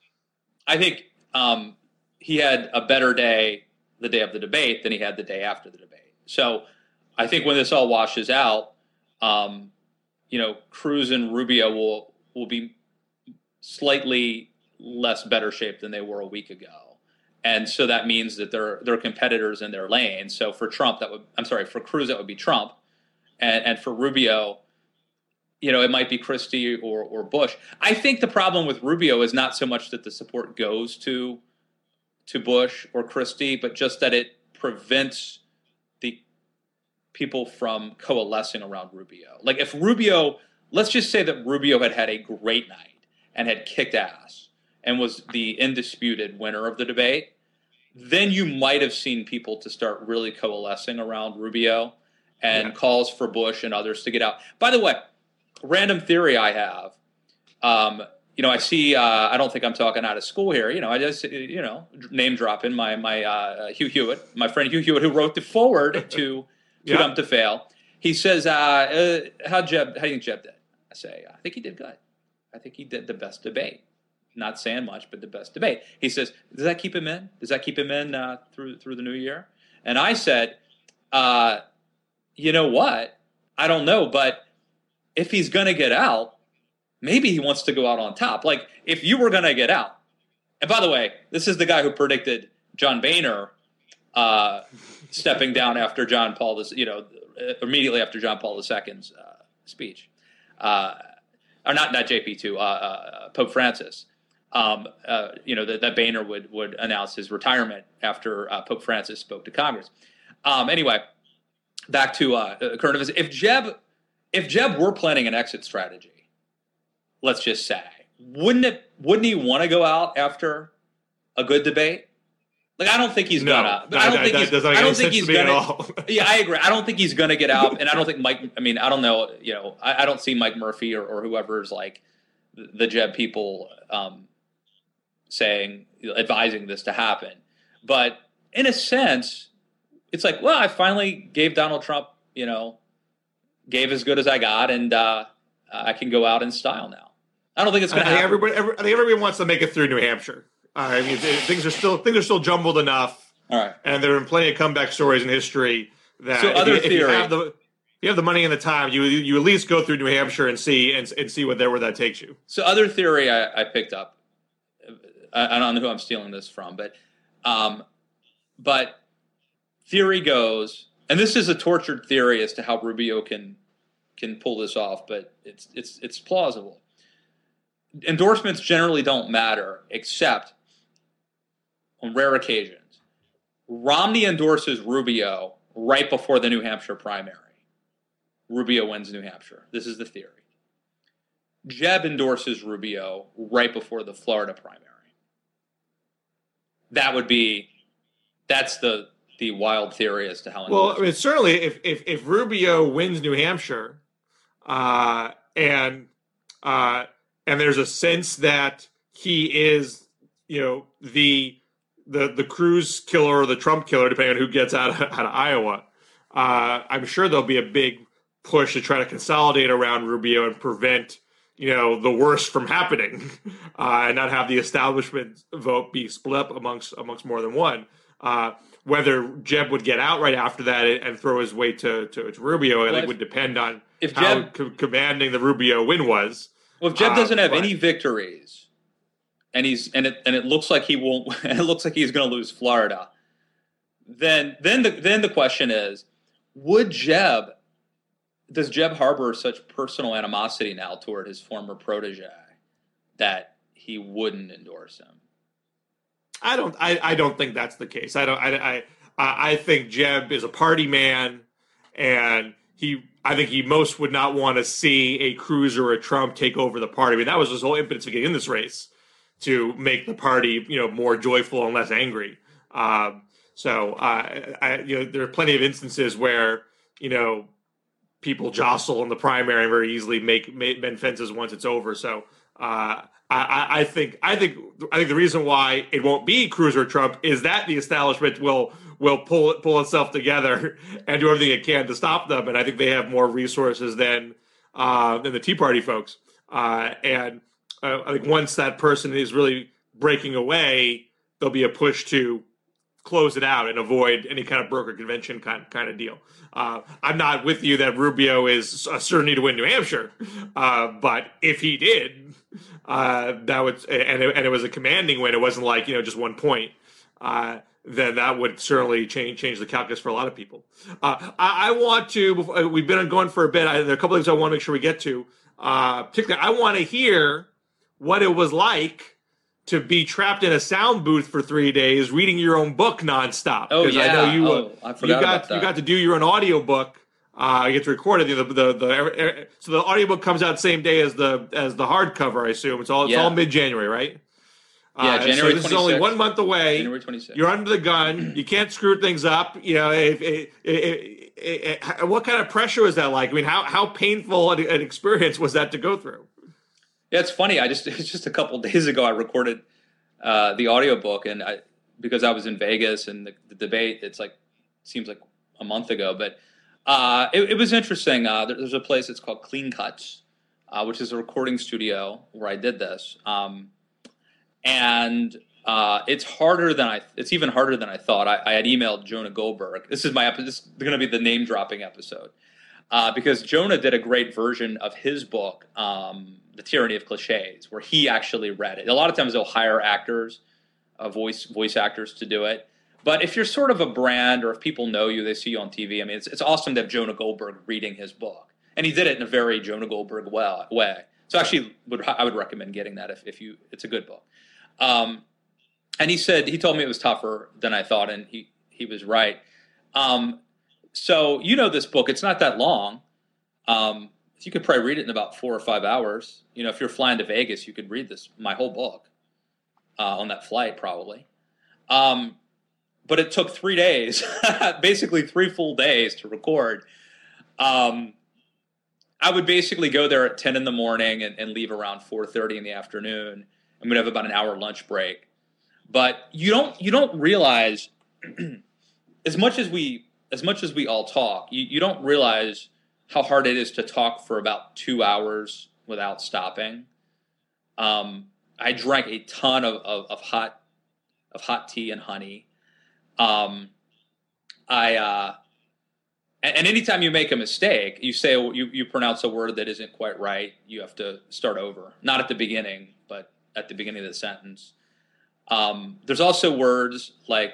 he had a better day the day of the debate than he had the day after the debate. So I think when this all washes out, Cruz and Rubio will be slightly less better shape than they were a week ago. And so that means that they're competitors in their lane. So for Cruz, that would be Trump. And for Rubio, it might be Christie or Bush. I think the problem with Rubio is not so much that the support goes to Bush or Christie, but just that it prevents the people from coalescing around Rubio. Like if Rubio, let's just say that Rubio had a great night and had kicked ass and was the indisputed winner of the debate, then you might have seen people to start really coalescing around Rubio and calls for Bush and others to get out. By the way, random theory I have, I see, I don't think I'm talking out of school here. I just, name dropping my Hugh Hewitt, my friend Hugh Hewitt, who wrote the forward to Dumb to Fail. He says, how do you think Jeb did? I say, I think he did good. I think he did the best debate. Not saying much, but the best debate. He says, does that keep him in? Does that keep him in through the new year? And I said, you know what? I don't know, but if he's going to get out, maybe he wants to go out on top. Like, if you were going to get out, and by the way, this is the guy who predicted John Boehner stepping down after John Paul, immediately after John Paul II's speech. Or not JP2, Pope Francis. That Boehner would announce his retirement after Pope Francis spoke to Congress. Anyway, back to current events. If Jeb were planning an exit strategy, let's just say, wouldn't he want to go out after a good debate? Like, I don't think he's gonna. I don't think he's. I don't think he's gonna. Yeah, I agree. I don't think he's gonna get out, and I don't think Mike. I mean, I don't know. You know, I don't see Mike Murphy or whoever's like the Jeb people advising this to happen. But in a sense, it's like, well, I finally gave Donald Trump, gave as good as I got, and I can go out in style now. I don't think it's going to happen. I think everybody wants to make it through New Hampshire. I mean, things are still jumbled enough. All right, and there are plenty of comeback stories in history that if you have the money and the time, you at least go through New Hampshire and see where that takes you. So, other theory I picked up. I don't know who I'm stealing this from, but theory goes, and this is a tortured theory as to how Rubio can pull this off, but it's plausible. Endorsements generally don't matter, except on rare occasions. Romney endorses Rubio right before the New Hampshire primary. Rubio wins New Hampshire. This is the theory. Jeb endorses Rubio right before the Florida primary. That's the wild theory as to how. Well, I mean, certainly if Rubio wins New Hampshire, and there's a sense that he is, the Cruz killer or the Trump killer, depending on who gets out of Iowa, I'm sure there'll be a big push to try to consolidate around Rubio and prevent, the worst from happening, and not have the establishment vote be split up amongst more than one. Whether Jeb would get out right after that and throw his weight to Rubio, I think would depend on how commanding the Rubio win was. Well, if Jeb doesn't have any victories, and it looks like he won't, and it looks like he's going to lose Florida, then the question is, does Jeb harbor such personal animosity now toward his former protege that he wouldn't endorse him? I don't think that's the case. I think Jeb is a party man, and I think he most would not want to see a Cruz or a Trump take over the party. I mean, that was his whole impetus to get in this race, to make the party, more joyful and less angry. There are plenty of instances where, people jostle in the primary and very easily mend fences once it's over. So I think the reason why it won't be Cruz or Trump is that the establishment will pull itself together and do everything it can to stop them, and I think they have more resources than the Tea Party folks. I think once that person is really breaking away, there'll be a push to close it out and avoid any kind of broker convention kind of deal. I'm not with you that Rubio is a certainty to win New Hampshire, but if he did, that would and it was a commanding win. It wasn't like just 1 point. Then that would certainly change the calculus for a lot of people. I want to. We've been going for a bit. There are a couple things I want to make sure we get to. Particularly, I want to hear what it was like to be trapped in a sound booth for 3 days, reading your own book nonstop. Oh yeah, I know you. I forgot about that. You got to do your own audiobook. You get to record it. So the audiobook comes out the same day as the hardcover. I assume it's all mid-January, right? Yeah, January 26th. So this is only 1 month away. January 26th. You're under the gun. You can't screw things up. What kind of pressure was that like? I mean, how painful an experience was that to go through? Yeah, it's funny. It was just a couple of days ago I recorded the audiobook, and because I was in Vegas and the debate, seems like a month ago, but it was interesting. There's a place it's called Clean Cuts, which is a recording studio where I did this. And it's even harder than I thought. I had emailed Jonah Goldberg. This is going to be the name dropping episode, because Jonah did a great version of his book, The Tyranny of Cliches, where he actually read it. A lot of times they'll hire actors, voice actors to do it. But if you're sort of a brand, or if people know you, they see you on TV. I mean, it's awesome to have Jonah Goldberg reading his book, and he did it in a very Jonah Goldberg way. So actually, I would recommend getting that if it's a good book. And he told me it was tougher than I thought, and he was right. So this book, it's not that long. you could probably read it in about 4 or 5 hours. If you're flying to Vegas, you could read my whole book on that flight probably. But it took 3 days, basically 3 full days to record. I would basically go there at 10 in the morning and leave around 4:30 in the afternoon. And we'd have about an hour lunch break. But you don't realize as much as we all talk, you don't realize how hard it is to talk for about 2 hours without stopping. I drank a ton of hot tea and honey. And anytime you make a mistake, you say you pronounce a word that isn't quite right, you have to start over. Not at the beginning, but at the beginning of the sentence. There's also words like,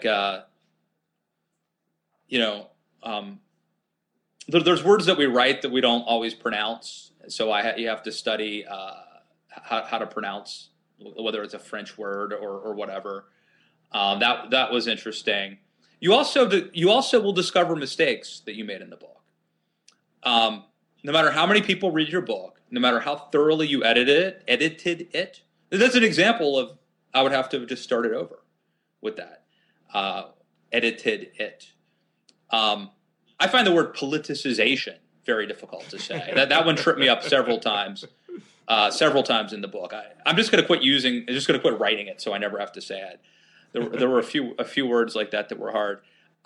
there's words that we write that we don't always pronounce. So you have to study how to pronounce, whether it's a French word or whatever. That was interesting. You also will discover mistakes that you made in the book. No matter how many people read your book, no matter how thoroughly you edited it. That's an example of I would have to just start it over with that. Edited it. I find the word politicization very difficult to say. That one tripped me up several times in the book. I'm just going to quit writing it so I never have to say it. There were a few words like that were hard.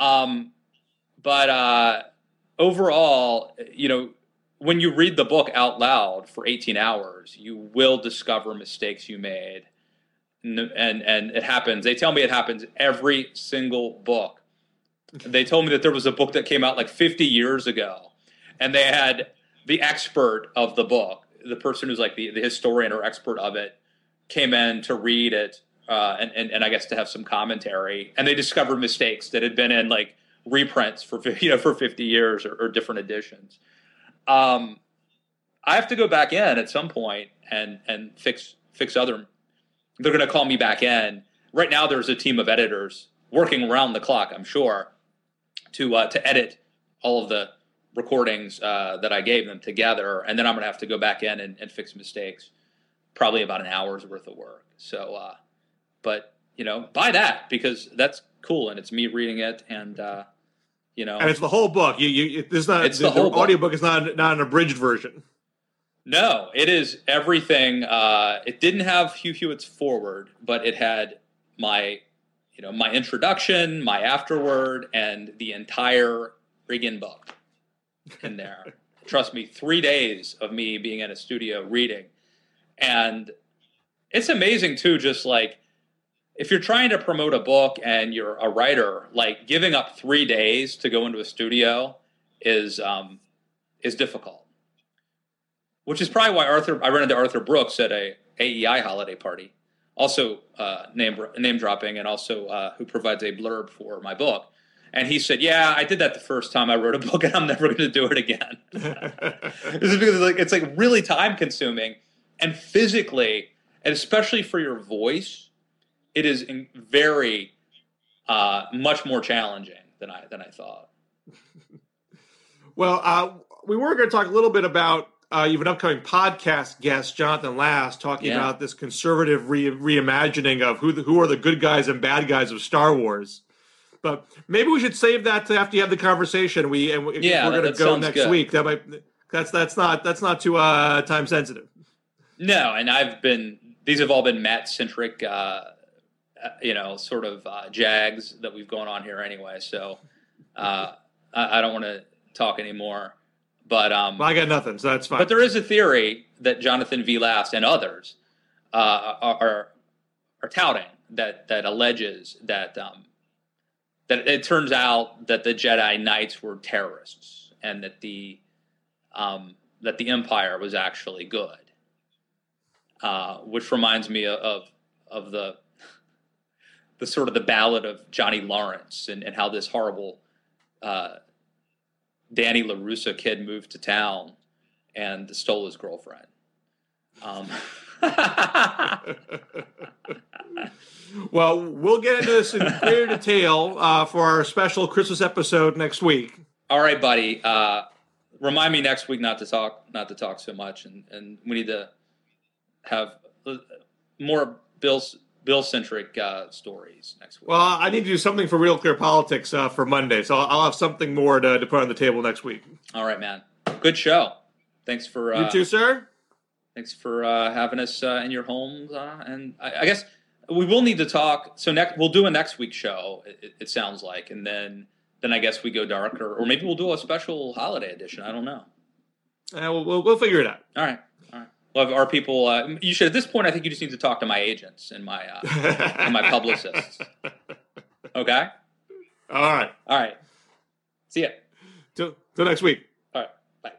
But overall, when you read the book out loud for 18 hours, you will discover mistakes you made. And it happens. They tell me it happens every single book. They told me that there was a book that came out like 50 years ago, and they had the expert of the book, the person who's like the historian or expert of it, came in to read it. And I guess to have some commentary, and they discovered mistakes that had been in like reprints for 50 years or different editions. I have to go back in at some point and fix other. They're going to call me back in. Right now, there's a team of editors working around the clock, I'm sure, to edit all of the recordings that I gave them together, and then I'm going to have to go back in and fix mistakes. Probably about an hour's worth of work. So. But, buy that because that's cool. And it's me reading it. And, And it's the whole book. It's the whole audiobook is not an abridged version. No, it is everything. It didn't have Hugh Hewitt's foreword, but it had my introduction, my afterword, and the entire friggin' book in there. Trust me, 3 days of me being in a studio reading. And it's amazing, too, just like, if you're trying to promote a book and you're a writer, like giving up 3 days to go into a studio is difficult. Which is probably why I ran into Arthur Brooks at a AEI holiday party, also name dropping, and also who provides a blurb for my book. And he said, "Yeah, I did that the first time I wrote a book, and I'm never going to do it again." This is because it's like really time consuming, and physically, and especially for your voice. It is very much more challenging than I thought. Well, we were going to talk a little bit about you have an upcoming podcast guest, Jonathan Last, talking about this conservative reimagining of who are the good guys and bad guys of Star Wars. But maybe we should save that to after you have the conversation. If we're going to go next week. That's not too time sensitive. No, and these have all been Matt centric. Sort of jags that we've gone on here anyway. So I don't want to talk anymore. But well, I got nothing, so that's fine. But there is a theory that Jonathan V. Last and others are touting that alleges that it turns out that the Jedi Knights were terrorists and that the Empire was actually good. Which reminds me of the sort of the ballad of Johnny Lawrence and how this horrible Danny LaRussa kid moved to town and stole his girlfriend. Well, we'll get into this in greater detail for our special Christmas episode next week. All right, buddy. remind me next week not to talk so much, and we need to have more Bill-centric stories next week. Well, I need to do something for Real Clear Politics for Monday, so I'll have something more to put on the table next week. All right, man. Good show. Thanks for you too, sir. Thanks for having us in your homes, and I guess we will need to talk. So we'll do a next week show. It sounds like, and then I guess we go darker, or maybe we'll do a special holiday edition. I don't know. We'll figure it out. All right. Well, our people, you should, at this point, I think you just need to talk to my agents and my and my publicists. Okay? All right. See ya. Till next week. All right. Bye.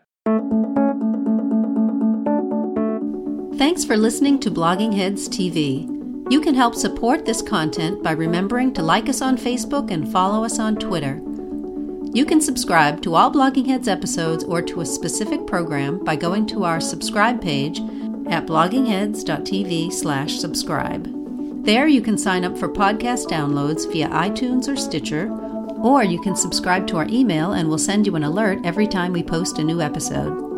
Thanks for listening to Blogging Heads TV. You can help support this content by remembering to like us on Facebook and follow us on Twitter. You can subscribe to all Blogging Heads episodes or to a specific program by going to our subscribe page at bloggingheads.tv/subscribe. There you can sign up for podcast downloads via iTunes or Stitcher, or you can subscribe to our email and we'll send you an alert every time we post a new episode.